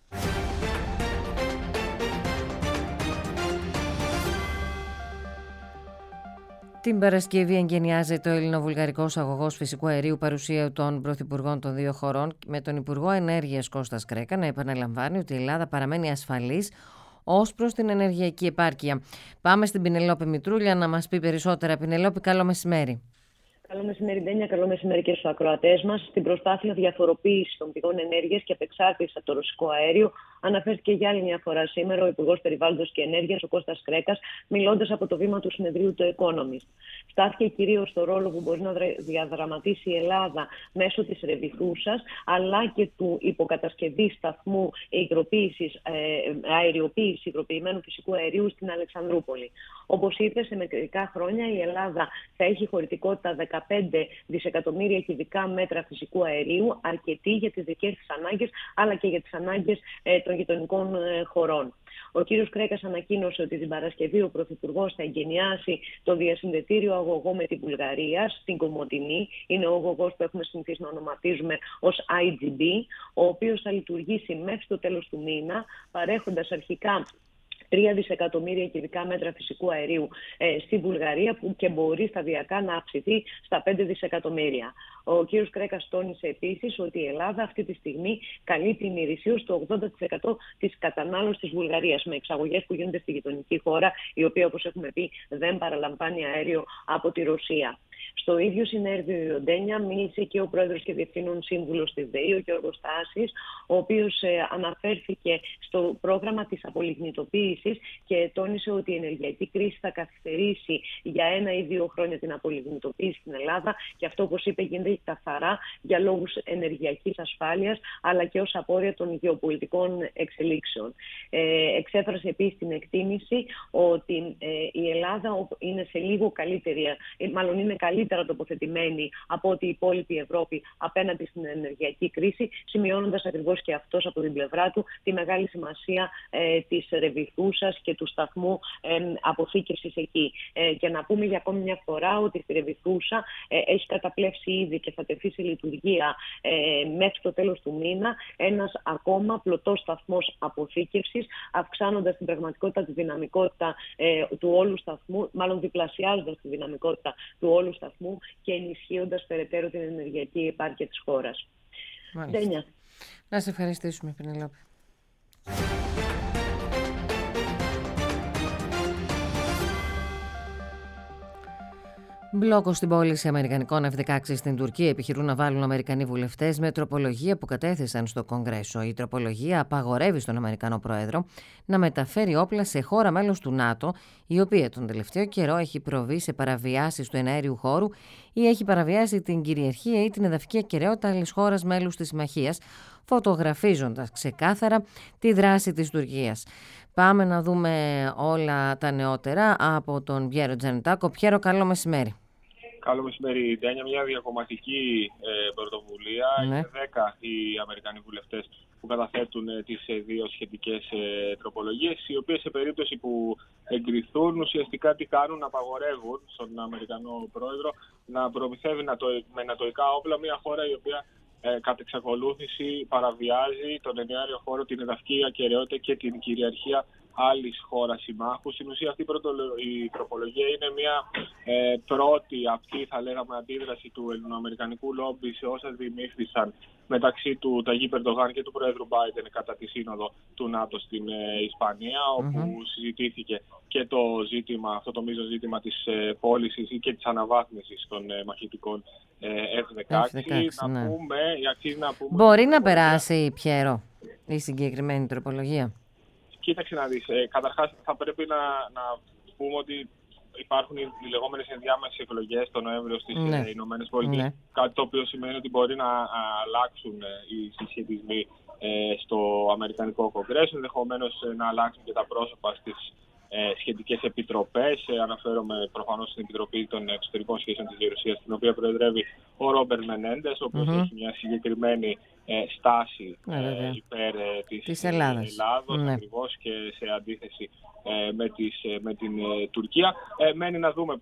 Την Παρασκευή εγκαινιάζεται ο ελληνοβουλγαρικός αγωγός φυσικού αερίου, παρουσία των πρωθυπουργών των 2 χωρών, με τον Υπουργό Ενέργειας Κώστας Κρέκα να επαναλαμβάνει ότι η Ελλάδα παραμένει ασφαλής ως προς την ενεργειακή επάρκεια. Πάμε στην Πινελόπη Μητρούλια να μας πει περισσότερα. Πινελόπη, καλό μεσημέρι. Καλό μεσημέρι, Ντένια. Καλό μεσημέρι και στους ακροατές μας. Στην προσπάθεια διαφοροποίησης των πηγών ενέργειας και απεξάρτησης από το ρωσικό αέριο, αναφέρθηκε για άλλη μια φορά σήμερα ο Υπουργός Περιβάλλοντος και Ενέργειας, ο Κώστας Κρέκας, μιλώντας από το βήμα του συνεδρίου του Economist. Στάθηκε κυρίως στο ρόλο που μπορεί να διαδραματίσει η Ελλάδα μέσω της ρεβιθούσας, αλλά και του υποκατασκευή σταθμού αεριοποίησης υγροποιημένου φυσικού αερίου στην Αλεξανδρούπολη. Όπως είπε, σε μερικά χρόνια η Ελλάδα θα έχει χωρητικότητα 15 δισεκατομμύρια κυβικά μέτρα φυσικού αερίου, αρκετή για τις δικές της ανάγκες, αλλά και για τις ανάγκες των γειτονικών χωρών. Ο κ. Κρέκας ανακοίνωσε ότι την Παρασκευή ο Πρωθυπουργός θα εγκαινιάσει το διασυνδετήριο αγωγό με την Βουλγαρία στην Κομοτηνή. Είναι ο αγωγός που έχουμε συνηθίσει να ονοματίζουμε ως IGB, ο οποίος θα λειτουργήσει μέχρι το τέλος του μήνα, παρέχοντας αρχικά 3 δισεκατομμύρια κυβικά μέτρα φυσικού αερίου στη Βουλγαρία, που και μπορεί σταδιακά να αυξηθεί στα 5 δισεκατομμύρια. Ο κ. Κρέκας τόνισε επίσης ότι η Ελλάδα αυτή τη στιγμή καλύπτει ημερησίως το 80% της κατανάλωσης της Βουλγαρίας, με εξαγωγές που γίνονται στη γειτονική χώρα, η οποία, όπως έχουμε πει, δεν παραλαμβάνει αέριο από τη Ρωσία. Στο ίδιο συνέδριο, Ντένια, μίλησε και ο πρόεδρος και διευθύνων σύμβουλος της ΔΕΗ, ο Γιώργος Στάσης, ο οποίος αναφέρθηκε στο πρόγραμμα της απολιγνητοποίησης και τόνισε ότι η ενεργειακή κρίση θα καθυστερήσει για 1 ή 2 χρόνια την απολιγνητοποίηση στην Ελλάδα, και αυτό, όπως είπε, γίνεται καθαρά για λόγους ενεργειακής ασφάλειας, αλλά και ως απόρρια των γεωπολιτικών εξελίξεων. Εξέφρασε επίσης την εκτίμηση ότι η Ελλάδα είναι σε λίγο μάλλον είναι καλύτερα τοποθετημένη από ότι η υπόλοιπη Ευρώπη απέναντι στην ενεργειακή κρίση, σημειώνοντας ακριβώς και αυτός από την πλευρά του τη μεγάλη σημασία της ρεβιθούσας και του σταθμού αποθήκευσης εκεί. Και να πούμε για ακόμη μια φορά ότι στη ρεβιθούσα έχει καταπλέψει ήδη και θα τεθεί σε λειτουργία μέχρι το τέλος του μήνα ένας ακόμα πλωτός σταθμός αποθήκευσης, αυξάνοντας την πραγματικότητα τη δυναμικότητα του όλου σταθμού, μάλλον διπλασιάζοντας τη δυναμικότητα του όλου σταθμού και ενισχύοντας περαιτέρω την ενεργειακή επάρκεια της χώρας. Ντένια. Να σε ευχαριστήσουμε, Πενελόπη. Μπλόκο στην πώληση αμερικανικών F-16 στην Τουρκία επιχειρούν να βάλουν Αμερικανοί βουλευτές με τροπολογία που κατέθεσαν στο Κογκρέσο. Η τροπολογία απαγορεύει στον Αμερικανό Πρόεδρο να μεταφέρει όπλα σε χώρα μέλος του ΝΑΤΟ, η οποία τον τελευταίο καιρό έχει προβεί σε παραβιάσεις του εναέριου χώρου ή έχει παραβιάσει την κυριαρχία ή την εδαφική ακεραιότητα άλλης χώρας μέλους της συμμαχίας, φωτογραφίζοντας ξεκάθαρα τη δράση της Τουρκίας. Πάμε να δούμε όλα τα νεότερα από τον Πιέρο Τζανετάκο. Πιέρο, καλό μεσημέρι. Καλό μεσημέρι, Ντένια. Μια διακομματική πρωτοβουλία. Ναι. Είναι 10 οι Αμερικανοί βουλευτές που καταθέτουν τις 2 σχετικές τροπολογίες, οι οποίες σε περίπτωση που εγκριθούν ουσιαστικά τι κάνουν, να απαγορεύουν στον Αμερικανό Πρόεδρο να προμηθεύει με νατοϊκά όπλα μια χώρα η οποία κατ' εξακολούθηση παραβιάζει τον εναέριο χώρο, την εδαφική ακεραιότητα και την κυριαρχία άλλης χώρας συμμάχου. Στην ουσία αυτή η τροπολογία είναι μια πρώτη αυτή, θα λέγαμε, αντίδραση του ελληνοαμερικανικού λόμπι σε όσα δημιούργησαν μεταξύ του Ταγί Ερντογάν και του Πρόεδρου Μπάιντεν κατά τη σύνοδο του ΝΑΤΟ στην Ισπανία, όπου συζητήθηκε και το ζήτημα, αυτό το μείζον ζήτημα της πώλησης ή και της αναβάθμισης των μαχητικών F-16. Ναι. Αξίζει να πούμε... Μπορεί να περάσει, Πιέρο, η συγκεκριμένη τροπολογία? Κοίταξε να δεις. Καταρχάς θα πρέπει να πούμε ότι υπάρχουν οι λεγόμενες ενδιάμεσες εκλογές τον Νοέμβριο στις Ηνωμένες Πολιτείες. Ναι. Κάτι το οποίο σημαίνει ότι μπορεί να αλλάξουν οι συσχετισμοί στο Αμερικανικό Κογκρέσο, ενδεχομένως να αλλάξουν και τα πρόσωπα στις σχετικές επιτροπές. Αναφέρομαι προφανώς στην Επιτροπή των Εξωτερικών Σχέσεων της Γερουσίας, την οποία προεδρεύει ο Ρόμπερτ Μενέντες, ο οποίος έχει μια συγκεκριμένη στάση υπέρ της Ελλάδος, ακριβώς, και σε αντίθεση με την Τουρκία. Μένει να δούμε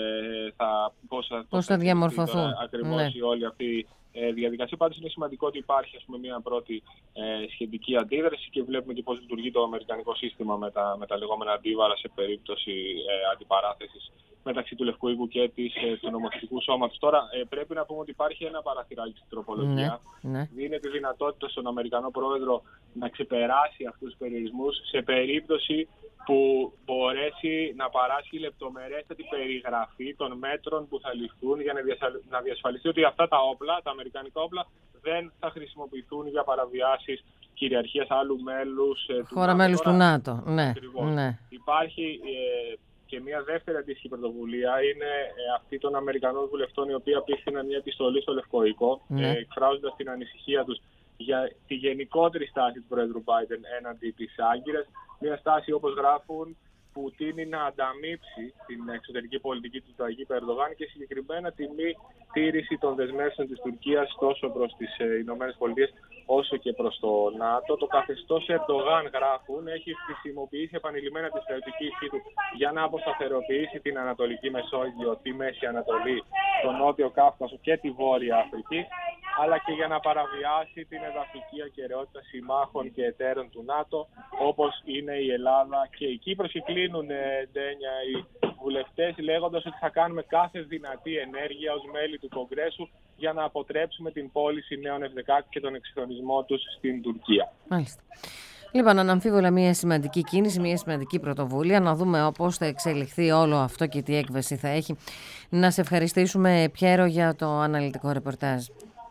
πώς θα διαμορφωθούν ακριβώς η όλη αυτή διαδικασία. Πάντως είναι σημαντικό ότι υπάρχει, ας πούμε, μια πρώτη σχετική αντίδραση και βλέπουμε και πώς λειτουργεί το αμερικανικό σύστημα με τα λεγόμενα αντίβαρα σε περίπτωση αντιπαράθεσης μεταξύ του Λευκού Οίκου και του νομοθετικού σώματος. Τώρα πρέπει να πούμε ότι υπάρχει ένα παραθυράκι στην τροπολογία. Δίνεται δυνατότητα στον Αμερικανό Πρόεδρο να ξεπεράσει αυτούς τους περιορισμούς σε περίπτωση που μπορέσει να παράσχει λεπτομερέστατη περιγραφή των μέτρων που θα ληφθούν για να διασφαλιστεί ότι αυτά τα όπλα, τα αμερικανικά όπλα, δεν θα χρησιμοποιηθούν για παραβιάσεις κυριαρχίας άλλου μέλους χώρα μέλους του ΝΑΤΟ. Ναι, ναι. Υπάρχει και μια δεύτερη αντίστοιχη πρωτοβουλία, είναι αυτή των Αμερικανών βουλευτών, οι οποίοι απίθυναν μια επιστολή στο Λευκό Οίκο, εκφράζοντας την ανησυχία τους για τη γενικότερη στάση του Πρόεδρου Biden έναντι της Άγκυρας. Μια στάση, όπως γράφουν, που τείνει να ανταμείψει την εξωτερική πολιτική του Ταγίπ Ερντογάν και συγκεκριμένα τη μη τήρηση των δεσμεύσεων της Τουρκίας τόσο προς τις ΗΠΑ όσο και προς το ΝΑΤΟ. Το καθεστώς Ερντογάν, γράφουν, έχει χρησιμοποιήσει επανειλημμένα τη στρατιωτική ισχύ του για να αποσταθεροποιήσει την Ανατολική Μεσόγειο, τη Μέση Ανατολή, τον Νότιο Κάφκασο και τη Βόρεια Αφρική, αλλά και για να παραβιάσει την εδαφική ακεραιότητα συμμάχων και εταίρων του ΝΑΤΟ, όπως είναι η Ελλάδα και η Κύπρος. Και κλείνουν, Ντένια, οι βουλευτές λέγοντας ότι θα κάνουμε κάθε δυνατή ενέργεια ως μέλη του Κογκρέσου για να αποτρέψουμε την πώληση νέων F-16 και τον εξυγχρονισμό τους στην Τουρκία. Μάλιστα. Λοιπόν, αναμφίβολα μια σημαντική κίνηση, μια σημαντική πρωτοβουλία. Να δούμε πώς θα εξελιχθεί όλο αυτό και τι έκβαση θα έχει. Να σε ευχαριστήσουμε, Πιέρο, για το αναλυτικό ρεπορτάζ.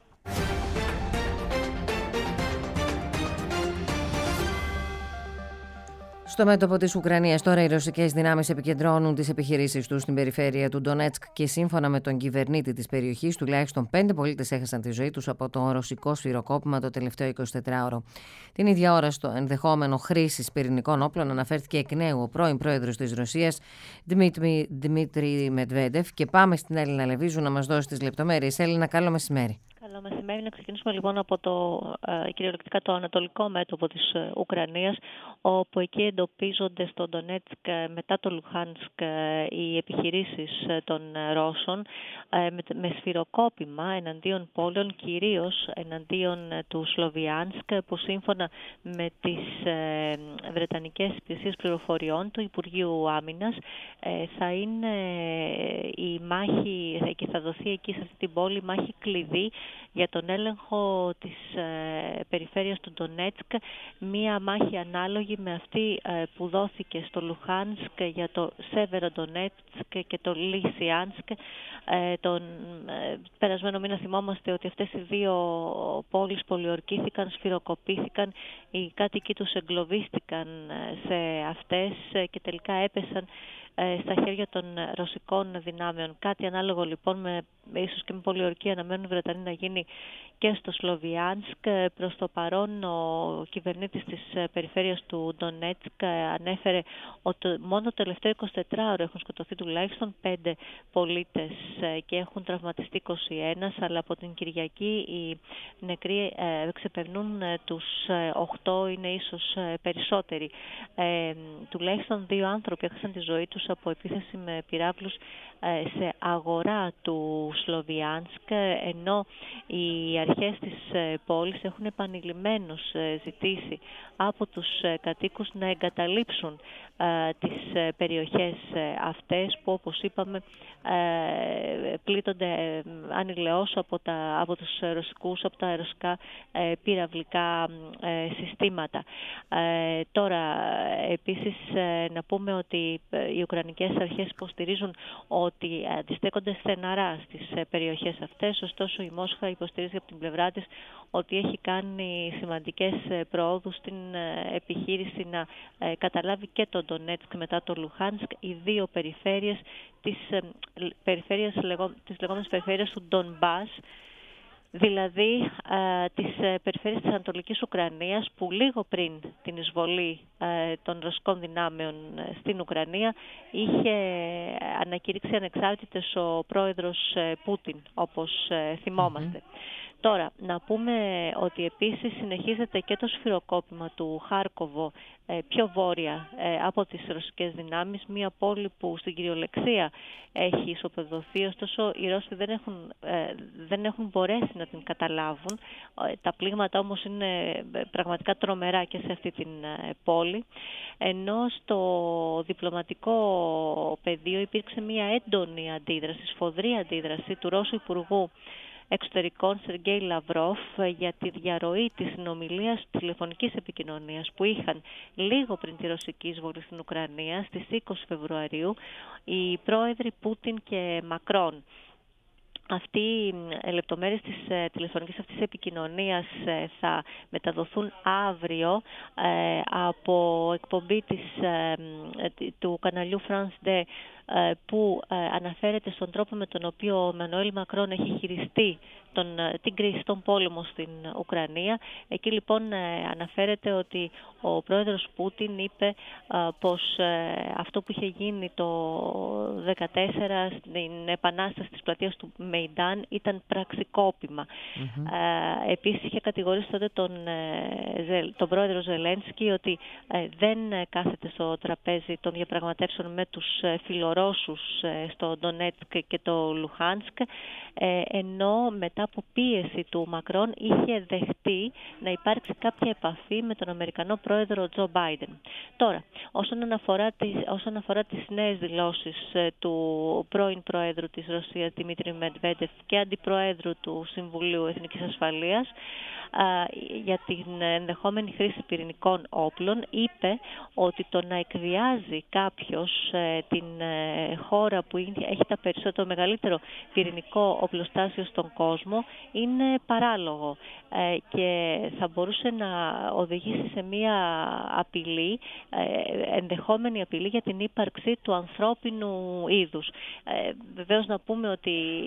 Στο μέτωπο της Ουκρανίας τώρα οι ρωσικές δυνάμεις επικεντρώνουν τις επιχειρήσεις τους στην περιφέρεια του Ντονέτσκ και σύμφωνα με τον κυβερνήτη της περιοχής τουλάχιστον 5 πολίτες έχασαν τη ζωή τους από το ρωσικό σφυροκόπημα το τελευταίο 24ωρο. Την ίδια ώρα στο ενδεχόμενο χρήσης πυρηνικών όπλων αναφέρθηκε εκ νέου ο πρώην πρόεδρος της Ρωσίας Δημήτρη Μετβέντεφ και πάμε στην Έλληνα Λεβίζου να μας δώσει τις λεπτομέρειες. Έλληνα, καλό μεσημέρι. Καλό μεσημέρι. Να ξεκινήσουμε λοιπόν από κυριολεκτικά το ανατολικό μέτωπο της Ουκρανίας, όπου εκεί εντοπίζονται στο Ντονέτσκ μετά το Λουχάνσκ οι επιχειρήσεις των Ρώσων με σφυροκόπημα εναντίον πόλεων, κυρίως εναντίον του Σλοβιάνσκ, που σύμφωνα με τις Βρετανικές υπηρεσίες πληροφοριών του Υπουργείου Άμυνας θα είναι η μάχη και θα δοθεί εκεί σε αυτή την πόλη μάχη κλειδί για τον έλεγχο της περιφέρειας του Ντονέτσκ, μία μάχη ανάλογη με αυτή που δόθηκε στο Λουχάνσκ για το Σέβερο Ντονέτσκ και το Λισιάνσκ. Τον περασμένο μήνα θυμόμαστε ότι αυτές οι δύο πόλεις πολιορκήθηκαν, σφυροκοπήθηκαν, οι κάτοικοι τους εγκλωβίστηκαν σε αυτές και τελικά έπεσαν στα χέρια των ρωσικών δυνάμεων. Κάτι ανάλογο λοιπόν ίσως και με πολιορκία αναμένουν οι Βρετανοί να γίνει και στο Σλοβιάνσκ. Προς το παρόν ο κυβερνήτης της περιφέρειας του Ντονέτσκ ανέφερε ότι μόνο το τελευταίο 24ωρο έχουν σκοτωθεί τουλάχιστον 5 πολίτες και έχουν τραυματιστεί 21, αλλά από την Κυριακή οι νεκροί ξεπερνούν τους 8, είναι ίσως περισσότεροι. Τουλάχιστον 2 άνθρωποι έχασαν τη ζωή τους από επίθεση με πυράβλους σε αγορά του Σλοβιάνσκ, ενώ οι αρχές της πόλης έχουν επανειλημμένως ζητήσει από τους κατοίκους να εγκαταλείψουν τις περιοχές αυτές που, όπως είπαμε, πλήττονται ανηλαιώς από τους ρωσικούς, από τα ρωσικά πυραυλικά συστήματα. Τώρα, επίσης, να πούμε ότι οι Ουκρανικές αρχές υποστηρίζουν ότι αντιστέκονται στεναρά στις περιοχές αυτές, ωστόσο η Μόσχα υποστηρίζει από την πλευρά της ότι έχει κάνει σημαντικές προόδους στην επιχείρηση να καταλάβει και το Ντονέτσκ μετά το Λουχάνσκ, οι δύο περιφέρειες της λεγόμενης περιφέρειας του Ντονμπάς, δηλαδή τις περιφέρειες της Ανατολικής Ουκρανίας, που λίγο πριν την εισβολή των ρωσικών δυνάμεων στην Ουκρανία είχε ανακηρύξει ανεξάρτητες ο πρόεδρος Πούτιν, όπως θυμόμαστε. Τώρα, να πούμε ότι επίσης συνεχίζεται και το σφυροκόπημα του Χάρκοβο πιο βόρεια από τις ρωσικές δυνάμεις, μια πόλη που στην κυριολεξία έχει ισοπεδωθεί, ωστόσο οι Ρώσοι δεν έχουν μπορέσει να την καταλάβουν. Τα πλήγματα όμως είναι πραγματικά τρομερά και σε αυτή την πόλη, ενώ στο διπλωματικό πεδίο υπήρξε μια έντονη αντίδραση, σφοδρή αντίδραση του Ρώσου Υπουργού Εξωτερικών Σεργέη Λαυρόφ για τη διαρροή της συνομιλίας τηλεφωνικής επικοινωνίας που είχαν λίγο πριν τη ρωσική εισβολή στην Ουκρανία στις 20 Φεβρουαρίου οι πρόεδροι Πούτιν και Μακρόν. Αυτή οι λεπτομέρειες της τηλεφωνικής αυτής επικοινωνίας θα μεταδοθούν αύριο από εκπομπή του καναλιού France 2 που αναφέρεται στον τρόπο με τον οποίο ο Μανουέλ Μακρόν έχει χειριστεί την κρίση, τον πόλεμο στην Ουκρανία. Εκεί λοιπόν αναφέρεται ότι ο πρόεδρος Πούτιν είπε πως αυτό που είχε γίνει το 2014 στην επανάσταση της πλατείας του Μεϊντάν ήταν πραξικόπημα. Επίσης είχε κατηγορήσει τότε τον πρόεδρο Ζελένσκι ότι δεν κάθεται στο τραπέζι των διαπραγματεύσεων με τους φιλορώσους στο Ντονέτσκ και το Λουχάνσκ, ενώ μετά από πίεση του Μακρόν είχε δεχτεί να υπάρξει κάποια επαφή με τον Αμερικανό πρόεδρο Τζο Μπάιντεν. Τώρα, όσον αφορά τις νέες δηλώσεις του πρώην πρόεδρου της Ρωσίας Δημήτρη Μετβέντεφ και αντιπροέδρου του Συμβουλίου Εθνικής Ασφαλείας για την ενδεχόμενη χρήση πυρηνικών όπλων, είπε ότι το να εκβιάζει κάποιος την χώρα που έχει το μεγαλύτερο πυρηνικό οπλοστάσιο στον κόσμο είναι παράλογο και θα μπορούσε να οδηγήσει σε μια απειλή, ενδεχόμενη απειλή για την ύπαρξη του ανθρώπινου είδους. Βεβαίως να πούμε ότι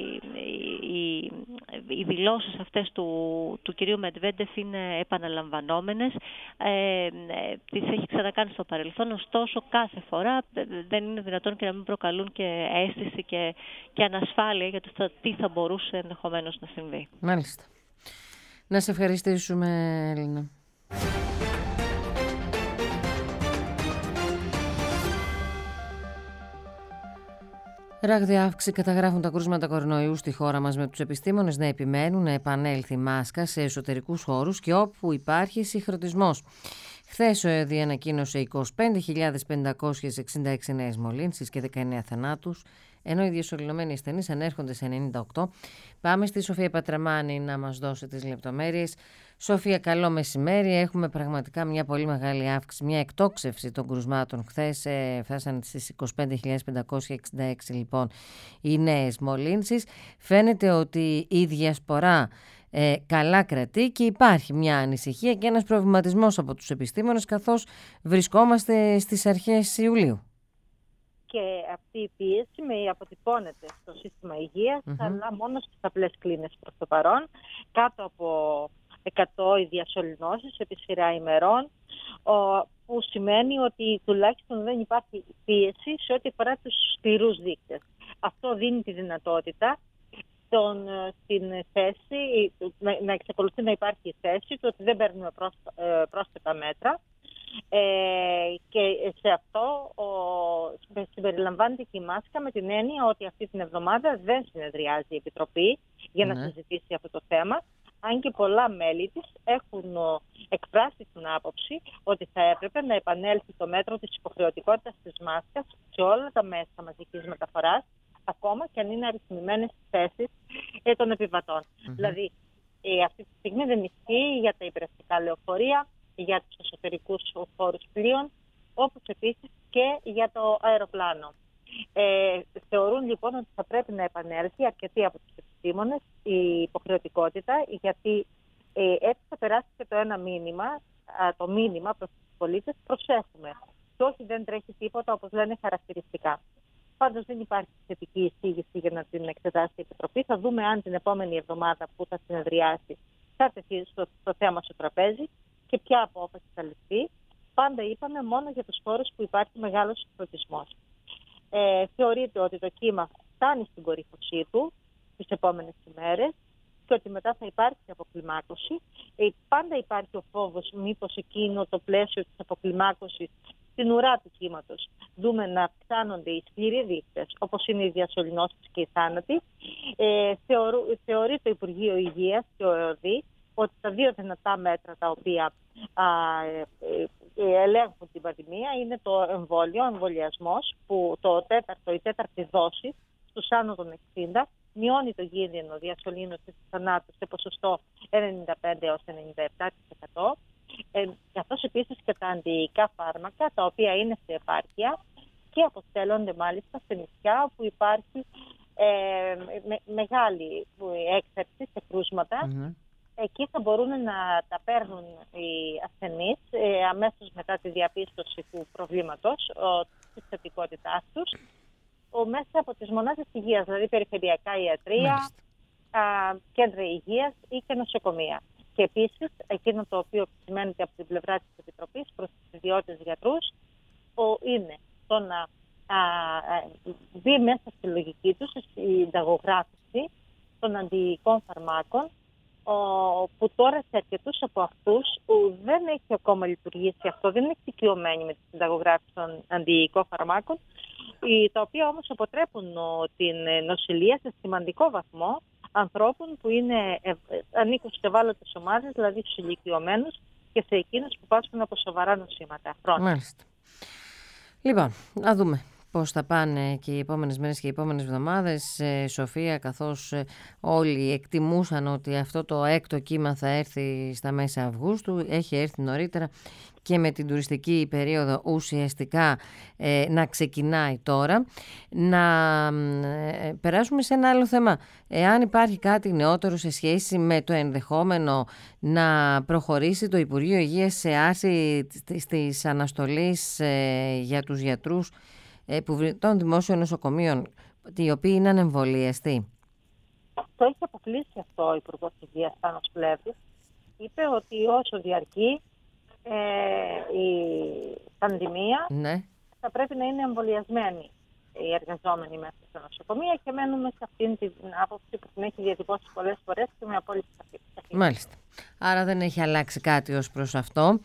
οι δηλώσεις αυτές του κυρίου Μετβέντεφ είναι επαναλαμβανόμενες, τις έχει ξανακάνει στο παρελθόν, ωστόσο κάθε φορά δεν είναι δυνατόν και να μην προκαλούν και αίσθηση και ανασφάλεια για το τι θα μπορούσε ενδεχομένως να συμβεί. Μάλιστα. Να σε ευχαριστήσουμε, Έλληνα. Ράγδη αύξηση καταγράφουν τα κρούσματα κορονοϊού στη χώρα μας, με τους επιστήμονες να επιμένουν να επανέλθει η μάσκα σε εσωτερικούς χώρους και όπου υπάρχει συγχρονισμός. Χθες ο ΕΔΗ ανακοίνωσε 25.566 νέες μολύνσεις και 19 θανάτους, ενώ οι διασωληνωμένοι ασθενείς ανέρχονται σε 98. Πάμε στη Σοφία Πατραμάνη να μας δώσει τις λεπτομέρειες. Σοφία, καλό μεσημέρι. Έχουμε πραγματικά μια πολύ μεγάλη αύξηση, μια εκτόξευση των κρουσμάτων. Χθες φτάσαν στις 25.566 λοιπόν οι νέες μολύνσεις. Φαίνεται ότι η διασπορά καλά κρατεί και υπάρχει μια ανησυχία και ένας προβληματισμός από τους επιστήμονες, καθώς βρισκόμαστε στις αρχές Ιουλίου. Και αυτή η πίεση αποτυπώνεται στο σύστημα υγείας, αλλά μόνο στις απλές κλίνες προς το παρόν, κάτω από 100 οι διασωληνώσεις επί σειρά ημερών, που σημαίνει ότι τουλάχιστον δεν υπάρχει πίεση σε ό,τι αφορά τους σκληρούς δείκτες. Αυτό δίνει τη δυνατότητα στην θέση, να εξακολουθεί να υπάρχει η θέση του ότι δεν παίρνουμε πρόσθετα μέτρα, και σε αυτό συμπεριλαμβάνεται και η μάσκα, με την έννοια ότι αυτή την εβδομάδα δεν συνεδριάζει η Επιτροπή για να συζητήσει αυτό το θέμα, αν και πολλά μέλη της έχουν εκφράσει την άποψη ότι θα έπρεπε να επανέλθει το μέτρο της υποχρεωτικότητας της μάσκας σε όλα τα μέσα μαζικής μεταφοράς, ακόμα και αν είναι αριθμημένες θέσεις των επιβατών. Δηλαδή, αυτή τη στιγμή δεν ισχύει για τα υπεραστικά λεωφορεία, για τους εσωτερικούς χώρους πλοίων, όπως επίσης και για το αεροπλάνο. Θεωρούν λοιπόν ότι θα πρέπει να επανέλθει αρκετοί από τους επιστήμονες η υποχρεωτικότητα, γιατί έτσι θα περάσει και το μήνυμα προς τους πολίτες, προσέχουμε. Και όχι, δεν τρέχει τίποτα, όπως λένε, χαρακτηριστικά. Πάντως δεν υπάρχει θετική εισήγηση για να την εξετάσει η Επιτροπή. Θα δούμε αν την επόμενη εβδομάδα που θα συνεδριάσει θα τεθεί στο θέμα στο τραπέζι και ποια απόφαση θα ληφθεί. Πάντα είπαμε μόνο για τους χώρους που υπάρχει μεγάλος συγχρονισμός. Θεωρείται ότι το κύμα φτάνει στην κορύφωσή του τις επόμενες ημέρες και ότι μετά θα υπάρξει αποκλιμάκωση. Πάντα υπάρχει ο φόβος μήπως εκείνο το πλαίσιο της αποκλιμάκωσης στην ουρά του κύματος δούμε να αυξάνονται οι σκληροί δείκτες, όπως είναι οι διασωληνώσεις και οι θάνατοι. Θεωρεί το Υπουργείο Υγείας και ο ΕΟΔΗ ότι τα δύο δυνατά μέτρα τα οποία ελέγχουν την πανδημία είναι το εμβόλιο, ο εμβολιασμός, που η τέταρτη δόση στους άνω των 60 μειώνει το κίνδυνο διασωλήνωσης του θανάτου σε ποσοστό 95 έως 97%. Καθώς επίσης και τα αντιϊκά φάρμακα, τα οποία είναι σε επάρκεια και αποστέλλονται μάλιστα σε νησιά όπου υπάρχει μεγάλη έξαρση σε κρούσματα. Εκεί θα μπορούν να τα παίρνουν οι ασθενείς αμέσως μετά τη διαπίστωση του προβλήματος, της θετικότητάς τους, μέσα από τις μονάδες υγείας, δηλαδή περιφερειακά ιατρεία, κέντρα υγείας ή και νοσοκομεία. Και επίσης, εκείνο το οποίο σημαίνεται από την πλευρά της Επιτροπής προς τους ιδιώτες γιατρούς είναι το να μπει μέσα στη λογική τους η συνταγογράφηση των αντιϊκών φαρμάκων, που τώρα σε αρκετούς από αυτούς δεν έχει ακόμα λειτουργήσει αυτό, δεν είναι εξοικειωμένοι με τη συνταγογράφηση των αντιϊκών φαρμάκων, τα οποία όμως αποτρέπουν την νοσηλεία σε σημαντικό βαθμό ανθρώπων που ανήκουν σε ευάλωτες ομάδες, δηλαδή στους ηλικιωμένους και σε εκείνους που πάσχουν από σοβαρά νοσήματα. Μάλιστα. Λοιπόν, να δούμε πώς θα πάνε και οι επόμενες μέρες και οι επόμενες εβδομάδες, Σοφία, καθώς όλοι εκτιμούσαν ότι αυτό το έκτο κύμα θα έρθει στα μέσα Αυγούστου, έχει έρθει νωρίτερα και με την τουριστική περίοδο ουσιαστικά να ξεκινάει τώρα. Να περάσουμε σε ένα άλλο θέμα. Εάν υπάρχει κάτι νεότερο σε σχέση με το ενδεχόμενο να προχωρήσει το Υπουργείο Υγείας σε άρση της αναστολής για τους γιατρούς των δημόσιων νοσοκομείων, οι οποίοι είναι ανεμβολιαστοί. Το έχει αποκλείσει αυτό ο Υπουργός Υγείας Πάνος Πλεύρης. Είπε ότι όσο διαρκεί η πανδημία, θα πρέπει να είναι εμβολιασμένοι οι εργαζόμενοι μέσα στα νοσοκομεία και μένουμε σε αυτήν την άποψη που την έχει διατυπώσει πολλές φορές και με απόλυτη σαφήνεια. Μάλιστα. Άρα δεν έχει αλλάξει κάτι ως προς αυτό.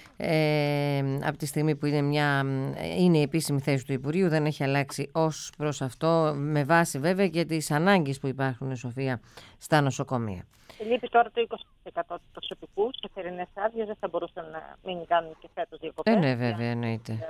Από τη στιγμή που είναι η επίσημη θέση του Υπουργείου, δεν έχει αλλάξει ως προς αυτό, με βάση βέβαια και τις ανάγκες που υπάρχουν, Σοφία, στα νοσοκομεία. Λείπει τώρα το 20% του προσωπικού σε θερινές άδειες, δεν θα μπορούσαν να μην κάνουν και φέτος διακοπές. Ναι, βέβαια, εννοείται.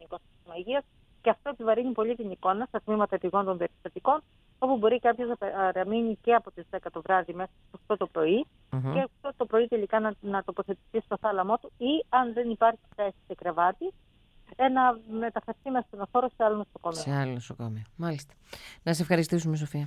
Και αυτό επιβαρύνει πολύ την εικόνα στα τμήματα επιγόντων περιστατικών, όπου μπορεί κάποιος να παραμείνει και από τις 10 το βράδυ μέχρι τις 8 το πρωί και αυτό το πρωί τελικά να τοποθετηθεί στο θάλαμό του ή, αν δεν υπάρχει θέση σε κρεβάτι, να μεταφερθεί με ασθενοφόρο σε άλλο νοσοκομείο. Σε άλλο νοσοκομείο. Μάλιστα. Να σε ευχαριστήσουμε, Σοφία.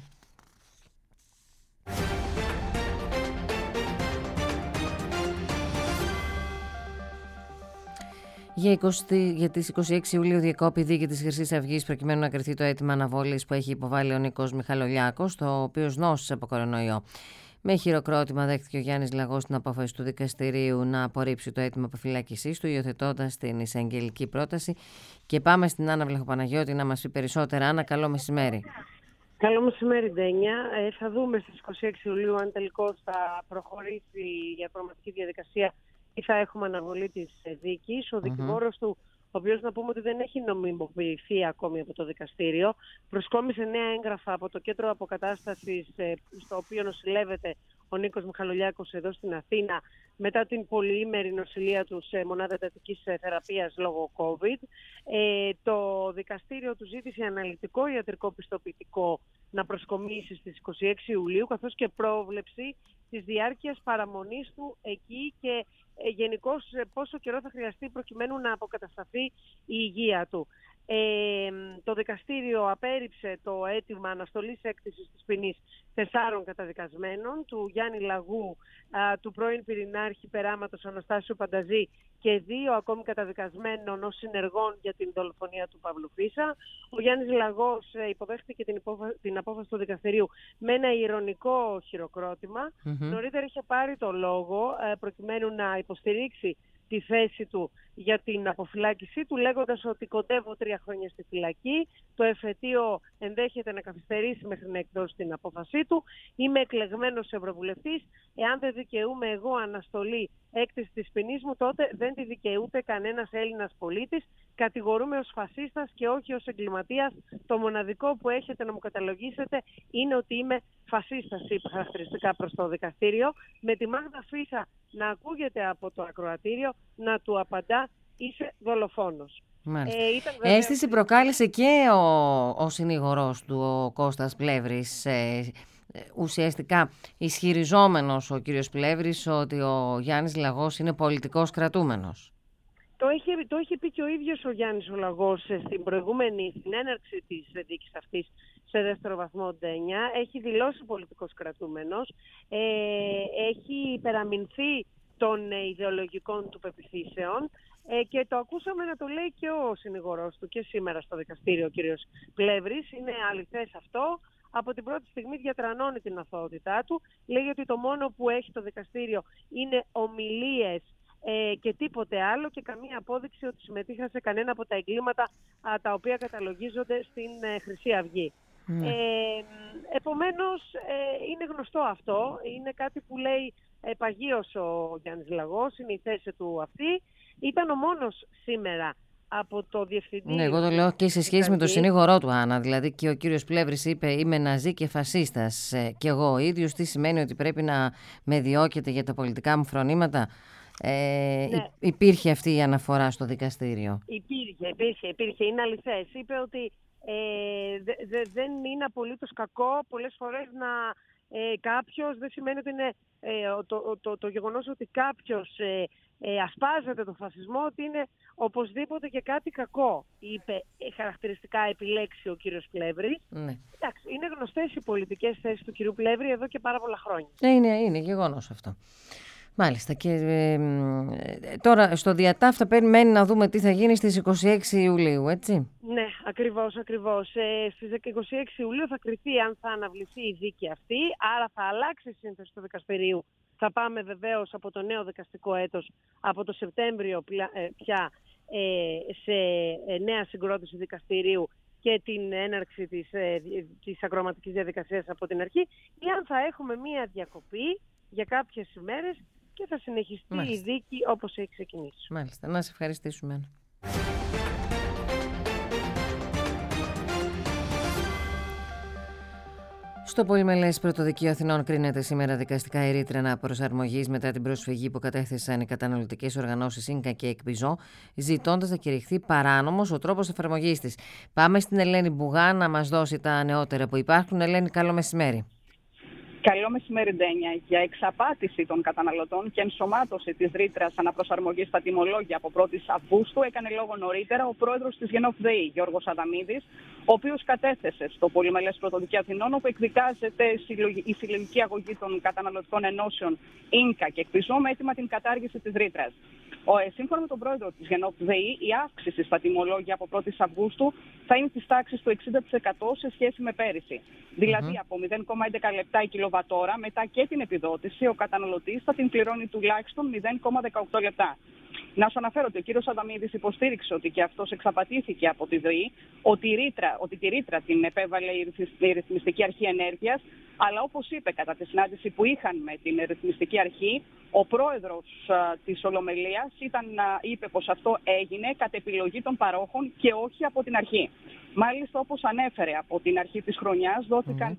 Για τις 26 Ιουλίου διακόπη η δίκη της Χρυσής Αυγής προκειμένου να κριθεί το αίτημα αναβολής που έχει υποβάλει ο Νίκος Μιχαλολιάκος, το οποίο νόσησε από κορονοϊό. Με χειροκρότημα δέχτηκε ο Γιάννης Λαγός την απόφαση του δικαστηρίου να απορρίψει το αίτημα αποφυλάκησής του, υιοθετώντας την εισαγγελική πρόταση. Και πάμε στην Άννα Βλαχοπαναγιώτη να μας πει περισσότερα. Άννα, καλό μεσημέρι. Καλό μεσημέρι, Ντένια. Θα δούμε στις 26 Ιουλίου αν τελικώς θα προχωρήσει η πραγματική διαδικασία ή θα έχουμε αναβολή της δίκης. Ο δικηγόρος του, ο οποίος να πούμε ότι δεν έχει νομιμοποιηθεί ακόμη από το δικαστήριο, προσκόμισε νέα έγγραφα από το κέντρο αποκατάστασης στο οποίο νοσηλεύεται ο Νίκος Μιχαλολιάκος εδώ στην Αθήνα μετά την πολυήμερη νοσηλεία του σε μονάδα εντατικής θεραπείας λόγω COVID. Το δικαστήριο του ζήτησε αναλυτικό ιατρικό πιστοποιητικό να προσκομίσει στις 26 Ιουλίου, καθώς και πρόβλεψη της διάρκειας παραμονής του εκεί και γενικώς πόσο καιρό θα χρειαστεί προκειμένου να αποκατασταθεί η υγεία του. Το δικαστήριο απέρριψε το αίτημα αναστολής έκτησης της ποινής 4 καταδικασμένων, του Γιάννη Λαγού, του πρώην πυρηνάρχη Περάματος Αναστάσιου Πανταζή και 2 ακόμη καταδικασμένων ως συνεργών για την δολοφονία του Παύλου Φίσα. Ο Γιάννης Λαγός υποδέχτηκε την απόφαση του δικαστηρίου με ένα ηρωνικό χειροκρότημα. Νωρίτερα είχε πάρει το λόγο προκειμένου να υποστηρίξει τη θέση του για την αποφυλάκησή του, λέγοντας ότι κοντεύω 3 χρόνια στη φυλακή, το εφετείο ενδέχεται να καθυστερήσει μέχρι να εκδώσει την απόφασή του, είμαι εκλεγμένος ευρωβουλευτής, εάν δεν δικαιούμαι εγώ αναστολή έκτηση της ποινής μου, τότε δεν τη δικαιούται κανένας Έλληνας πολίτης, κατηγορούμε ως φασίστας και όχι ως εγκληματίας, το μοναδικό που έχετε να μου καταλογίσετε είναι ότι είμαι φασίστας, είπε χαρακτηριστικά προς το δικαστήριο, με τη Μάγδα Φίσα να ακούγεται από το ακροατήριο να του απαντά είσαι δολοφόνος. Αίσθηση προκάλεσε και ο συνήγορός του, ο Κώστας Πλεύρης, ουσιαστικά ισχυριζόμενος ο κύριος Πλεύρης ότι ο Γιάννης Λαγός είναι πολιτικός κρατούμενος. Το είχε πει και ο ίδιος ο Γιάννης ο Λαγός στην έναρξη της δίκης αυτής σε δεύτερο βαθμό Ντένια. Έχει δηλώσει πολιτικός κρατούμενος, έχει υπεραμεινθεί των ιδεολογικών του πεποιθήσεων και το ακούσαμε να το λέει και ο συνηγορός του και σήμερα στο δικαστήριο, ο κύριος Πλεύρης. Είναι αληθές αυτό. Από την πρώτη στιγμή διατρανώνει την αθωότητά του. Λέει ότι το μόνο που έχει το δικαστήριο είναι ομιλίες και τίποτε άλλο και καμία απόδειξη ότι συμμετείχα σε κανένα από τα εγκλήματα τα οποία καταλογίζονται στην Χρυσή Αυγή. Επομένως, είναι γνωστό αυτό. Είναι κάτι που λέει παγίως ο Γιάννης Λαγός, είναι η θέση του αυτή. Ήταν ο μόνος σήμερα από το διευθυντή. Ναι, εγώ το λέω και σε σχέση με τον συνήγορό του, Άννα. Δηλαδή και ο κύριος Πλεύρης είπε είμαι ναζί και φασίστας και εγώ ο ίδιος. Τι σημαίνει ότι πρέπει να με διώκεται για τα πολιτικά μου φρονήματα? Υπήρχε αυτή η αναφορά στο δικαστήριο. Υπήρχε. Είναι αληθές. Είπε ότι δεν είναι απολύτως κακό πολλές φορές να κάποιος, δεν σημαίνει ότι είναι το γεγονός ότι κάποιος ασπάζεται τον φασισμό, ότι είναι οπωσδήποτε και κάτι κακό, είπε χαρακτηριστικά επιλέξει ο κύριος Πλεύρης. Εντάξει, είναι γνωστές οι πολιτικές θέσεις του κυρίου Πλεύρη εδώ και πάρα πολλά χρόνια. Είναι γεγονός αυτό. Μάλιστα. Και τώρα στο διατάφτα περιμένει να δούμε τι θα γίνει στις 26 Ιουλίου, έτσι. Ναι, ακριβώς. Στις 26 Ιουλίου θα κριθεί αν θα αναβληθεί η δίκη αυτή, άρα θα αλλάξει η σύνθεση του δικαστηρίου. Θα πάμε βεβαίως από το νέο δικαστικό έτος, από το Σεπτέμβριο πια σε νέα συγκρότηση δικαστηρίου και την έναρξη της ακροαματικής διαδικασίας από την αρχή, ή αν θα έχουμε μία διακοπή για κάποιες ημέρες και θα συνεχιστεί η δίκη όπως έχει ξεκινήσει. Μάλιστα. Να σε ευχαριστήσουμε. Στο Πολυμελές Πρωτοδικείο Αθηνών κρίνεται σήμερα δικαστικά η ρήτρα αναπροσαρμογής μετά την προσφυγή που κατέθεσαν οι καταναλωτικές οργανώσεις ΙΝΚΑ και ΕΚΠΙΖΟ, ζητώντας να κηρυχθεί παράνομος ο τρόπος εφαρμογής της. Πάμε στην Ελένη Μπουγά να μας δώσει τα νεότερα που υπάρχουν. Ελένη, καλό μεσημέρι. Καλό μεσημέρι, Ντένια. Για εξαπάτηση των καταναλωτών και ενσωμάτωση της ρήτρας αναπροσαρμογής στα τιμολόγια από 1η Αυγούστου έκανε λόγο νωρίτερα ο πρόεδρος της Γενόφ ΔΕΗ, Γιώργος Αδαμίδης, ο οποίος κατέθεσε στο Πολυμελές Πρωτοδικείο Αθηνών, όπου εκδικάζεται η συλλογική αγωγή των καταναλωτικών ενώσεων ΙΝΚΑ και ΕΚΠΙΖΟ με αίτημα την κατάργηση της ρήτρας. Σύμφωνα με τον πρόεδρο της Γενόφ ΔΕΗ, η αύξηση στα τιμολόγια από 1η Αυγούστου θα είναι της τάξης του 60% σε σχέση με πέρυσι. Δηλαδή από 0,11 λεπτά η κιλοβατόρα μετά και την επιδότηση, ο καταναλωτής θα την πληρώνει τουλάχιστον 0,18 λεπτά. Να σου αναφέρω ότι ο κύριος Αδαμίδης υποστήριξε ότι και αυτός εξαπατήθηκε από τη ΔΕΗ, ότι τη ρήτρα την επέβαλε η Ρυθμιστική Αρχή Ενέργειας, αλλά όπως είπε κατά τη συνάντηση που είχαν με την Ρυθμιστική Αρχή, ο πρόεδρος της Ολομελίας είπε πως αυτό έγινε κατ' επιλογή των παρόχων και όχι από την αρχή. Μάλιστα, όπως ανέφερε, από την αρχή της χρονιάς δόθηκαν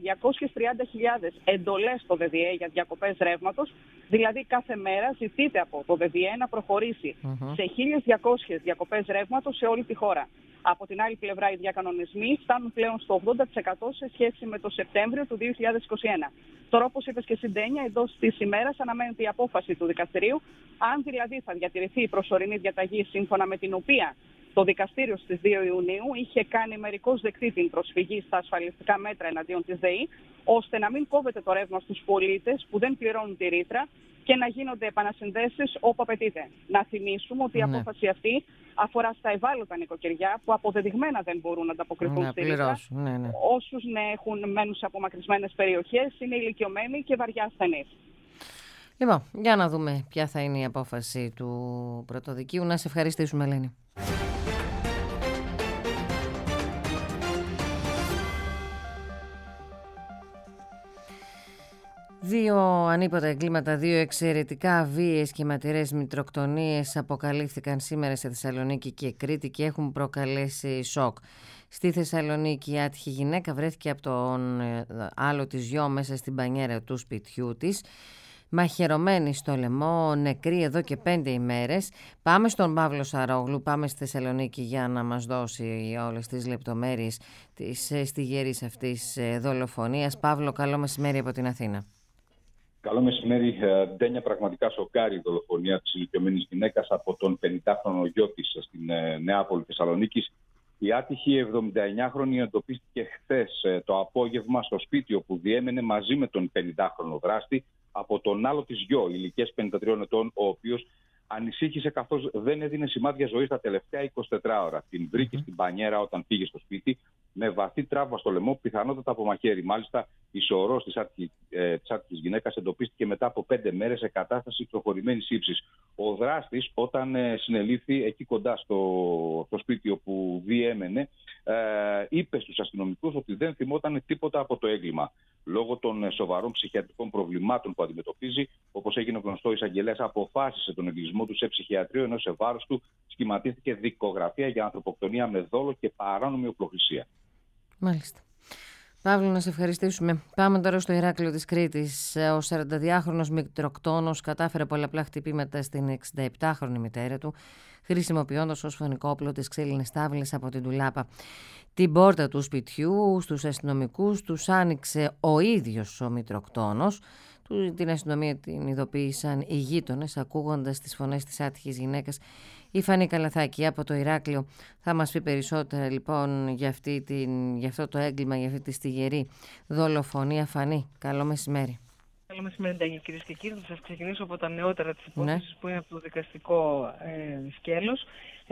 230.000 εντολές στο ΔΔΕ για διακοπές ρεύματος, δηλαδή κάθε μέρα ζητείται από το ΔΔΕ να προχωρήσει σε 1.200 διακοπές ρεύματος σε όλη τη χώρα. Από την άλλη πλευρά, οι διακανονισμοί φτάνουν πλέον στο 80% σε σχέση με το Σεπτέμβριο του 2021. Τώρα, όπως είπες και στην Ντένια, εντός της ημέρας αναμένεται η απόφαση του δικαστηρίου, αν δηλαδή θα διατηρηθεί η προσωρινή διαταγή σύμφωνα με την οποία το δικαστήριο στις 2 Ιουνίου είχε κάνει μερικώς δεκτή την προσφυγή στα ασφαλιστικά μέτρα εναντίον της ΔΕΗ, ώστε να μην κόβεται το ρεύμα στους πολίτες που δεν πληρώνουν τη ρήτρα και να γίνονται επανασυνδέσεις όπου απαιτείται. Να θυμίσουμε ότι η απόφαση αυτή αφορά στα ευάλωτα νοικοκυριά που αποδεδειγμένα δεν μπορούν να ανταποκριθούν στη ρήτρα. Όσους μένουν σε απομακρυσμένες περιοχές, είναι ηλικιωμένοι και βαριά ασθενείς. Λοιπόν, για να δούμε ποια θα είναι η απόφαση του Πρωτοδικείου. Να σε ευχαριστήσουμε, Ελένη. Δύο ανίποτα εγκλήματα, δύο εξαιρετικά βίαιες και ματηρές μητροκτονίες αποκαλύφθηκαν σήμερα σε Θεσσαλονίκη και Κρήτη και έχουν προκαλέσει σοκ. Στη Θεσσαλονίκη η άτυχη γυναίκα βρέθηκε από τον άλλο της γιο μέσα στην μπανιέρα του σπιτιού της μαχαιρωμένοι στο λαιμό, νεκροί εδώ και 5 ημέρες. Πάμε στον Παύλο Σαρόγλου, πάμε στη Θεσσαλονίκη για να μας δώσει όλες τις λεπτομέρειες της στιγερής αυτής δολοφονίας. Παύλο, καλό μεσημέρι από την Αθήνα. Καλό μεσημέρι, Ντένια. Πραγματικά σοκάρει η δολοφονία της ηλικιωμένης γυναίκας από τον 50χρονο γιο της στην Νεάπολη Θεσσαλονίκης. Η άτυχη 79χρονη εντοπίστηκε χθες το απόγευμα στο σπίτι όπου διέμενε μαζί με τον 50χρονο δράστη από τον άλλο της γιο, ηλικίας 53 ετών, ο οποίος ανησύχησε καθώς δεν έδινε σημάδια ζωής τα τελευταία 24 ώρα. Την βρήκε στην μπανιέρα όταν πήγε στο σπίτι με βαθύ τραύμα στο λαιμό, πιθανότατα από μαχαίρι. Μάλιστα, η σωρός της άτυχης γυναίκας εντοπίστηκε μετά από 5 μέρες σε κατάσταση προχωρημένης ύψης. Ο δράστης, όταν συνελήφθη εκεί κοντά στο σπίτι όπου διέμενε, είπε στους αστυνομικούς ότι δεν θυμόταν τίποτα από το έγκλημα. Λόγω των σοβαρών ψυχιατρικών προβλημάτων που αντιμετωπίζει, όπως έγινε γνωστό, ο εισαγγελέας αποφάσισε τον εγκλισμό του σε ψυχιατρίο, ενώ σε βάρος του σχηματίστηκε δικογραφία για ανθρωποκτονία με δόλο και παράνομη οπλοχρησία. Μάλιστα. Παύλο, να σε ευχαριστήσουμε. Πάμε τώρα στο Ηράκλειο της Κρήτης. Ο 42χρονος μικροκτόνος κατάφερε πολλαπλά χτυπήματα στην 67χρονη μητέρα του, χρησιμοποιώντας ως φωνικό όπλο τις ξύλινες τάβλες από την ντουλάπα. Την πόρτα του σπιτιού στους αστυνομικούς τους άνοιξε ο ίδιος ο μικροκτόνος. Την αστυνομία την ειδοποίησαν οι γείτονες, ακούγοντας τις φωνές της άτυχης γυναίκας. Η Φανή Καλαθάκη από το Ηράκλειο θα μας πει περισσότερα λοιπόν για αυτό το έγκλημα, για αυτή τη στιγερή δολοφονία. Φανή, καλό μεσημέρι. Καλό μεσημέρι, Ντάνιελ, κυρίες και κύριοι. Θα σας ξεκινήσω από τα νεότερα της υπόθεσης, που είναι από το δικαστικό σκέλος.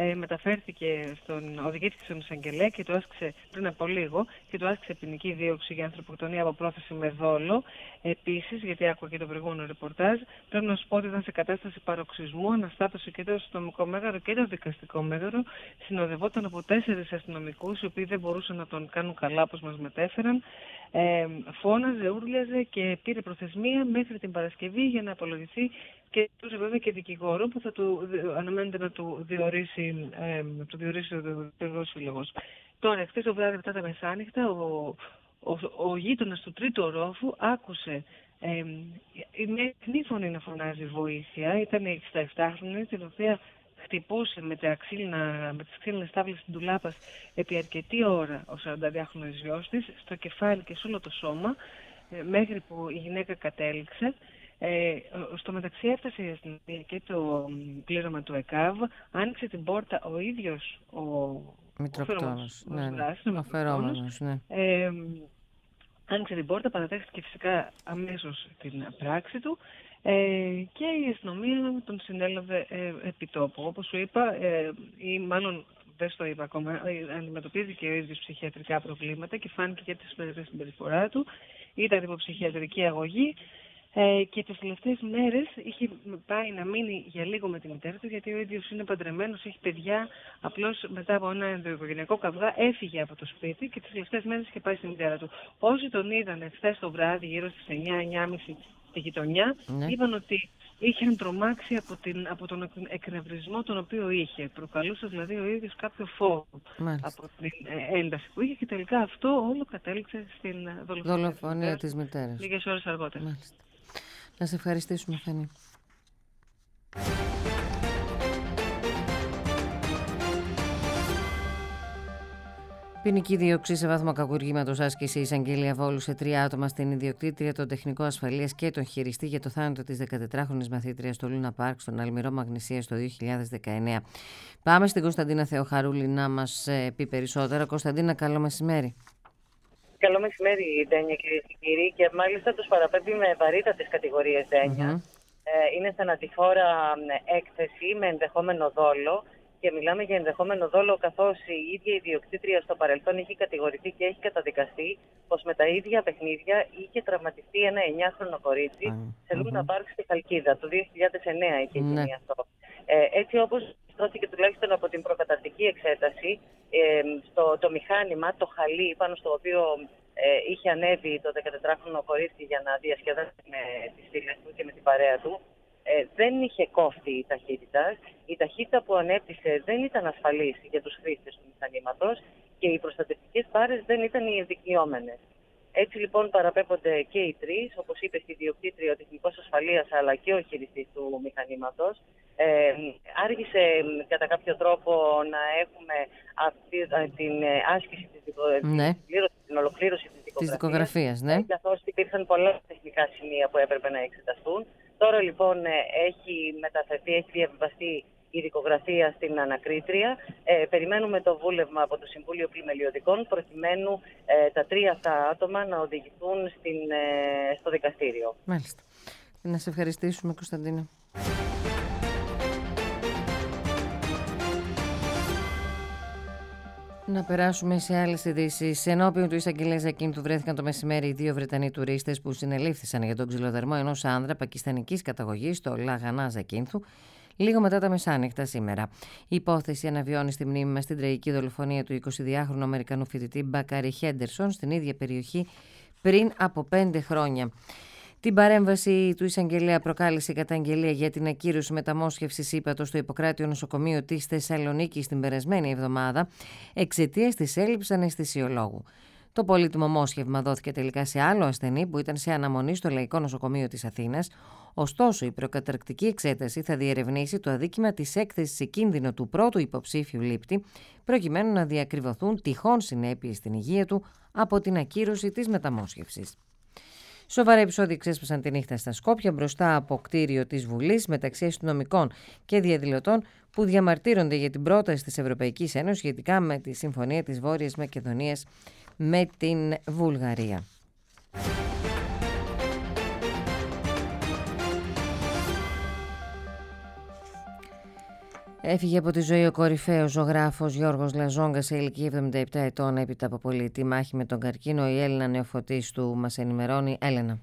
Οδηγήθηκε στον εισαγγελέα και του άσκησε πριν από λίγο και του άσκησε ποινική δίωξη για ανθρωποκτονία από πρόθεση με δόλο. Επίσης, γιατί άκουγα και το προηγούμενο ρεπορτάζ, πρέπει να σου πω ότι ήταν σε κατάσταση παροξισμού, αναστάτωσε και το αστυνομικό μέγαρο και το δικαστικό μέγαρο. Συνοδευόταν από 4 αστυνομικούς, οι οποίοι δεν μπορούσαν να τον κάνουν καλά, όπως μας μετέφεραν. Φώναζε, ούρλιαζε και πήρε προθεσμία μέχρι την Παρασκευή για να απολογηθεί και τους βέβαια και δικηγόρο που θα του αναμένεται να του διορίσει ο Υπουργός Σύλλογος. Τώρα, χθες το βράδυ μετά τα μεσάνυχτα, ο γείτονας του τρίτου ορόφου άκουσε μια κοινή φωνή να φωνάζει βοήθεια. Ήταν η 67χρονη, την οποία χτυπούσε με τις ξύλινες τάβλες της ντουλάπας επί αρκετή ώρα ο 42χρονος γιος της, στο κεφάλι και σε όλο το σώμα, μέχρι που η γυναίκα κατέληξε. Στο μεταξύ έφτασε η αστυνομία και το πλήρωμα του ΕΚΑΒ, άνοιξε την πόρτα ο ίδιος ο Μικροκτόνος, άνοιξε την πόρτα, παρατέχθηκε φυσικά αμέσως την πράξη του και η αστυνομία τον συνέλαβε επί τόπου. Όπως σου είπα, ή μάλλον δεν στο είπα ακόμα, αντιμετωπίζει και ο ίδιος ψυχιατρικά προβλήματα και φάνηκε και τη συμπεριφορά του. Ήταν υποψυχιατρική αγωγή. Και τις τελευταίες μέρες είχε πάει να μείνει για λίγο με τη μητέρα του, γιατί ο ίδιος είναι παντρεμένος, έχει παιδιά. Απλώς μετά από ένα ενδοοικογενειακό καυγά έφυγε από το σπίτι και τις τελευταίες μέρες είχε πάει στη μητέρα του. Όσοι τον είδαν χθες το βράδυ, γύρω στις 9-9.30 στη γειτονιά, είπαν ότι είχαν τρομάξει από τον εκνευρισμό τον οποίο είχε. Προκαλούσε δηλαδή ο ίδιος κάποιο φόβο από την ένταση που είχε και τελικά αυτό όλο κατέληξε στην δολοφονία της μητέρας. Λίγες ώρες αργότερα. Μάλιστα. Να σε ευχαριστήσουμε, Φανή. Ποινική δίωξη σε βάθμο κακουργήματος άσκησε η εισαγγελία Βόλου σε 3 άτομα, στην ιδιοκτήτρια, τον τεχνικό ασφαλείας και τον χειριστή, για το θάνατο της 14χρονης μαθήτριας στο Λούνα Πάρκ στον Αλμυρό Μαγνησίας το 2019. Πάμε στην Κωνσταντίνα Θεοχαρούλη να μας πει περισσότερα. Κωνσταντίνα, καλό μεσημέρι. Καλό μεσημέρι, Ντένια, κυρίες και κύριοι, και μάλιστα τους παραπέμπει με βαρύτατες κατηγορίες, Ντένια. Είναι θανατηφόρα έκθεση με ενδεχόμενο δόλο και μιλάμε για ενδεχόμενο δόλο, καθώς η ίδια η ιδιοκτήτρια στο παρελθόν είχε κατηγορηθεί και έχει καταδικαστεί πως με τα ίδια παιχνίδια είχε τραυματιστεί ένα 9χρονο κορίτσι σε Λούνα Πάρκ στη Χαλκίδα. Το 2009 είχε γίνει αυτό. Έτσι όπως δόθηκε τουλάχιστον από την προκαταρτική εξέταση, το μηχάνημα, το χαλί πάνω στο οποίο είχε ανέβει το 14χρονο κορίτσι για να διασκεδάσει με τις φίλες του και με την παρέα του, δεν είχε κόφτη η ταχύτητα. Η ταχύτητα που ανέπτυσε δεν ήταν ασφαλής για τους χρήστες του μηχανήματος και οι προστατευτικές μπάρες δεν ήταν οι ενδικιόμενες. Έτσι λοιπόν παραπέμπονται και οι τρεις, όπως είπε, η ιδιοκτήτρια, ο τεχνικός ασφαλείας αλλά και ο χειριστής του μηχανήματος. Άργησε κατά κάποιο τρόπο να έχουμε αυτή την άσκηση την ολοκλήρωση της δικογραφίας. Ναι. Καθώς υπήρχαν πολλά τεχνικά σημεία που έπρεπε να εξεταστούν. Τώρα λοιπόν έχει διαβιβαστεί η δικογραφία στην ανακρίτρια. Περιμένουμε το βούλευμα από το Συμβούλιο Πλημελιωδικών προκειμένου τα τρία αυτά άτομα να οδηγηθούν στο δικαστήριο. Μάλιστα. Να σε ευχαριστήσουμε, Κωνσταντίνα. Να περάσουμε σε άλλες ειδήσεις. Ενώπιον του εισαγγελέα Ζακίνθου βρέθηκαν το μεσημέρι οι δύο Βρετανοί τουρίστες που συνελήφθησαν για τον ξυλοδαρμό ενός άνδρα πακιστανικής καταγωγής στο Λαγανά Ζακίνθου λίγο μετά τα μεσάνυχτα σήμερα. Η υπόθεση αναβιώνει στη μνήμη μας την τραγική δολοφονία του 22χρονου Αμερικανού φοιτητή Μπακάρι Χέντερσον στην ίδια περιοχή πριν από 5 χρόνια. Την παρέμβαση του εισαγγελέα προκάλεσε η καταγγελία για την ακύρωση μεταμόσχευσης ύπατος στο Ιπποκράτειο νοσοκομείο της Θεσσαλονίκης την περασμένη εβδομάδα εξαιτίας της έλλειψης αναισθησιολόγου. Το πολύτιμο μόσχευμα δόθηκε τελικά σε άλλο ασθενή που ήταν σε αναμονή στο Λαϊκό Νοσοκομείο της Αθήνας. Ωστόσο, η προκαταρκτική εξέταση θα διερευνήσει το αδίκημα της έκθεσης σε κίνδυνο του πρώτου υποψήφιου λήπτη, προκειμένου να διακριβωθούν τυχόν συνέπειες στην υγεία του από την ακύρωση της μεταμόσχευσης. Σοβαρά επεισόδια ξέσπασαν τη νύχτα στα Σκόπια μπροστά από κτίριο της Βουλής μεταξύ αστυνομικών και διαδηλωτών που διαμαρτύρονται για την πρόταση της Ευρωπαϊκής Ένωσης σχετικά με τη συμφωνία της Βόρειας Μακεδονίας με την Βουλγαρία. Έφυγε από τη ζωή ο κορυφαίος ζωγράφος Γιώργος Λαζόγκας σε ηλικία 77 ετών έπειτα από πολυετή μάχη με τον καρκίνο. Η Έλληνα Νεοφωτίστου μας ενημερώνει. Έλενα.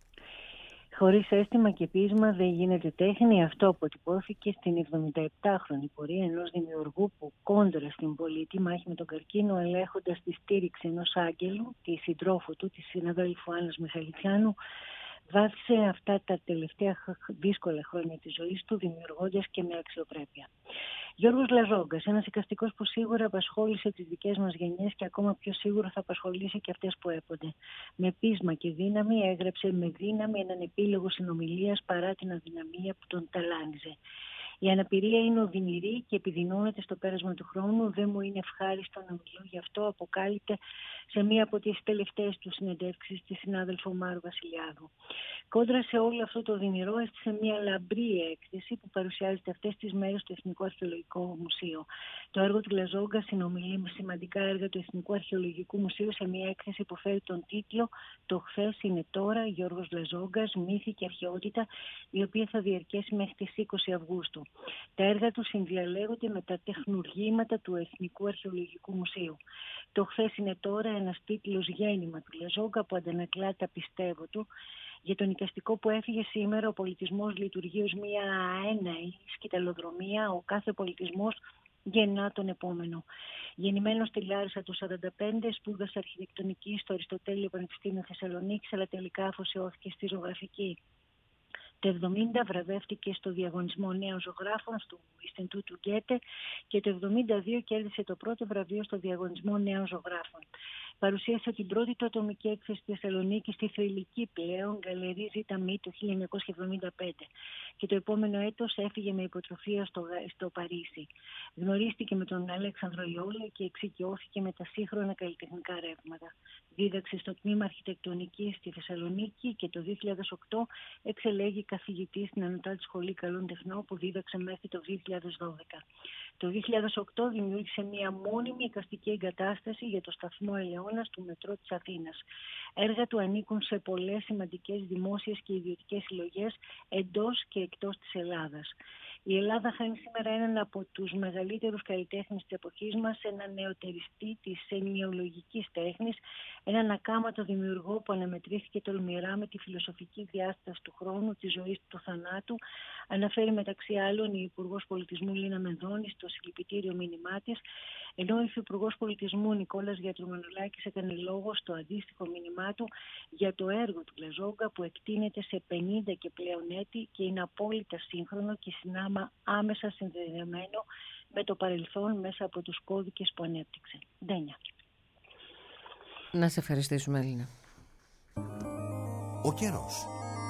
Χωρίς αίσθημα και πείσμα δεν γίνεται τέχνη. Αυτό αποτυπώθηκε στην 77χρονη πορεία ενός δημιουργού που κόντρα στην πολυετή μάχη με τον καρκίνο, ελέγχοντας τη στήριξη ενός άγγελου, τη συντρόφου του, τη συναδέλφου Άννας Μιχαλητσιάνου, βάθησε αυτά τα τελευταία δύσκολα χρόνια της ζωής του, δημιουργώντας και με αξιοπρέπεια. Γιώργος Λαζόγκας, ένας εικαστικός που σίγουρα απασχόλησε τις δικές μας γενιές και ακόμα πιο σίγουρα θα απασχολήσει και αυτές που έπονται. Με πείσμα και δύναμη έγραψε με δύναμη έναν επίλογο συνομιλίας παρά την αδυναμία που τον ταλάνιζε. Η αναπηρία είναι οδυνηρή και επιδεινώνεται στο πέρασμα του χρόνου. Δεν μου είναι ευχάριστο να μιλώ γι' αυτό, αποκάλυπτε σε μία από τις τελευταίες του συνεντεύξεις στη συνάδελφο Μάρου Βασιλιάδου. Κόντρα σε όλο αυτό το οδυνηρό έστησε μία λαμπρή έκθεση που παρουσιάζεται αυτές τις μέρες στο Εθνικό Αρχαιολογικό Μουσείο. Το έργο του Λαζόγκα συνομιλεί με σημαντικά έργα του Εθνικού Αρχαιολογικού Μουσείου σε μία έκθεση που φέρει τον τίτλο «Το χθες είναι τώρα, Γιώργος Λαζόγκας, μύθοι και αρχαιότητα», η οποία θα διαρκέσει μέχρι τις 20 Αυγούστου. Τα έργα του συνδιαλέγονται με τα τεχνουργήματα του Εθνικού Αρχαιολογικού Μουσείου. Το χθες είναι τώρα ένας τίτλος γέννημα του Λαζόγκα που αντανακλά τα πιστεύω του. Για τον εικαστικό που έφυγε σήμερα, ο πολιτισμός λειτουργεί ως μια αέναη σκυταλοδρομία, ο κάθε πολιτισμός γεννά τον επόμενο. Γεννημένος στη Λάρισα του 1945, σπούδασε αρχιτεκτονική στο Αριστοτέλειο Πανεπιστήμιο Θεσσαλονίκης, αλλά τελικά αφοσιώθηκε στη ζωγραφική. Το 1970 βραβεύτηκε στο διαγωνισμό νέων ζωγράφων του Ινστιτούτου Γκέτε και το 1972 κέρδισε το πρώτο βραβείο στο διαγωνισμό νέων ζωγράφων. Παρουσίασε την πρώτη του ατομική έκθεση στη Θεσσαλονίκη στη θρυλική πλέον Γκαλερί Ζήτα Μη το 1975 και το επόμενο έτος έφυγε με υποτροφία στο Παρίσι. Γνωρίστηκε με τον Αλέξανδρο Ιόλιο και εξοικειώθηκε με τα σύγχρονα καλλιτεχνικά ρεύματα. Δίδαξε στο τμήμα αρχιτεκτονικής στη Θεσσαλονίκη και το 2008 εξελέγει καθηγητής στην Ανωτάτη Σχολή Καλών Τεχνών που δίδαξε μέχρι το 2012. Το 2008 δημιούργησε μια μόνιμη εικαστική εγκατάσταση για το σταθμό Ελαιώνας του Μετρό της Αθήνας. Έργα του ανήκουν σε πολλές σημαντικές δημόσιες και ιδιωτικές συλλογές εντός και εκτός της Ελλάδας. Η Ελλάδα χάνει σήμερα έναν από τους μεγαλύτερους καλλιτέχνες της εποχής μας, έναν νεοτεριστή της ενοιολογικής τέχνης, έναν ακάματο δημιουργό που αναμετρήθηκε τολμηρά με τη φιλοσοφική διάσταση του χρόνου, της ζωής, του θανάτου. Αναφέρει μεταξύ άλλων η Υπουργός Πολιτισμού Λίνα Μενδώνη στο συλληπιτήριο μήνυμά της, ενώ ο Υφυπουργός Πολιτισμού Νικόλας Γιατρομανολάκης έκανε λόγο στο αντίστοιχο μήνυμά του για το έργο του Λαζόγκα που εκτείνεται σε 50 και πλέον έτη και είναι απόλυτα σύγχρονο και συνάμα άμεσα συνδεδεμένο με το παρελθόν μέσα από τους κώδικες που ανέπτυξε. Ντένια. Να σε ευχαριστήσουμε, Έλληνα. Ο καιρός.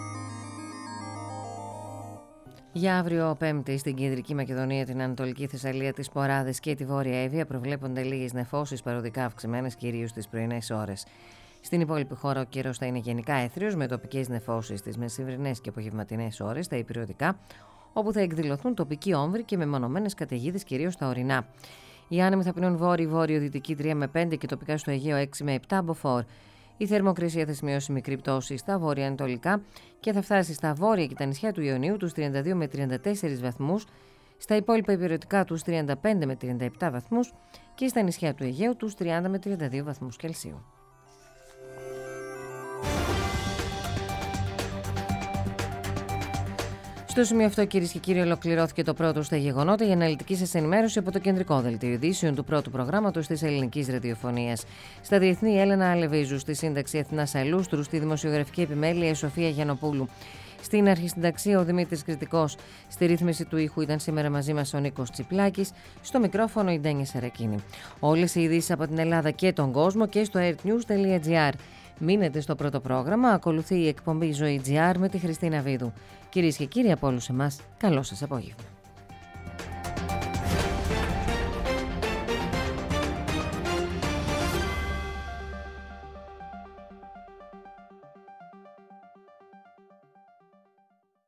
Για αύριο Πέμπτη στην Κεντρική Μακεδονία, την Ανατολική Θεσσαλία, τις Ποράδες και τη Βόρεια Εύβοια προβλέπονται λίγες νεφώσεις παροδικά αυξημένες, κυρίως στις πρωινές ώρες. Στην υπόλοιπη χώρα ο καιρός θα είναι γενικά έθριος με τοπικές νεφώσεις στις μεσημβρινές και απογευματινές ώρες, στα υπηρετικά, όπου θα εκδηλωθούν τοπικοί όμβροι και μεμονωμένες καταιγίδες, κυρίως στα ορεινά. Οι άνεμοι θα πνέουν βόρειο-δυτική 3 με 5 και τοπικά στο Αιγαίο 6 με 7 μποφόρ. Η θερμοκρασία θα σημειώσει μικρή πτώση στα βόρεια-ανατολικά και θα φτάσει στα βόρεια και τα νησιά του Ιωνίου τους 32 με 34 βαθμούς, στα υπόλοιπα υπηρετικά τους 35 με 37 βαθμούς και στα νησιά του Αιγαίου τους 30 με 32 βαθμούς Κελσίου. Στο σημείο αυτό, κυρίες και κύριοι, ολοκληρώθηκε το πρώτο στα γεγονότα. Για αναλυτική σας ενημέρωση από το κεντρικό δελτίο ειδήσεων του πρώτου προγράμματος της ελληνικής ραδιοφωνίας. Στα διεθνή, η Έλενα Αλεβίζου, στη σύνταξη Αθηνάς Αλούστρου, στη δημοσιογραφική επιμέλεια η Σοφία Γιαννοπούλου. Στην αρχισυνταξία ο Δημήτρης Κρητικός. Στη ρύθμιση του ήχου ήταν σήμερα μαζί μας ο Νίκος Τσιπλάκης. Στο μικρόφωνο η Ντένια Σαρακίνη. Όλες οι ειδήσεις από την Ελλάδα και τον κόσμο και στο airnews.gr. Μείνετε στο πρώτο πρόγραμμα, ακολουθεί η εκπομπή Ζωή GR με τη Χριστίνα Βίδου. Κυρίες και κύριοι, από όλους εμάς, καλό σας απόγευμα.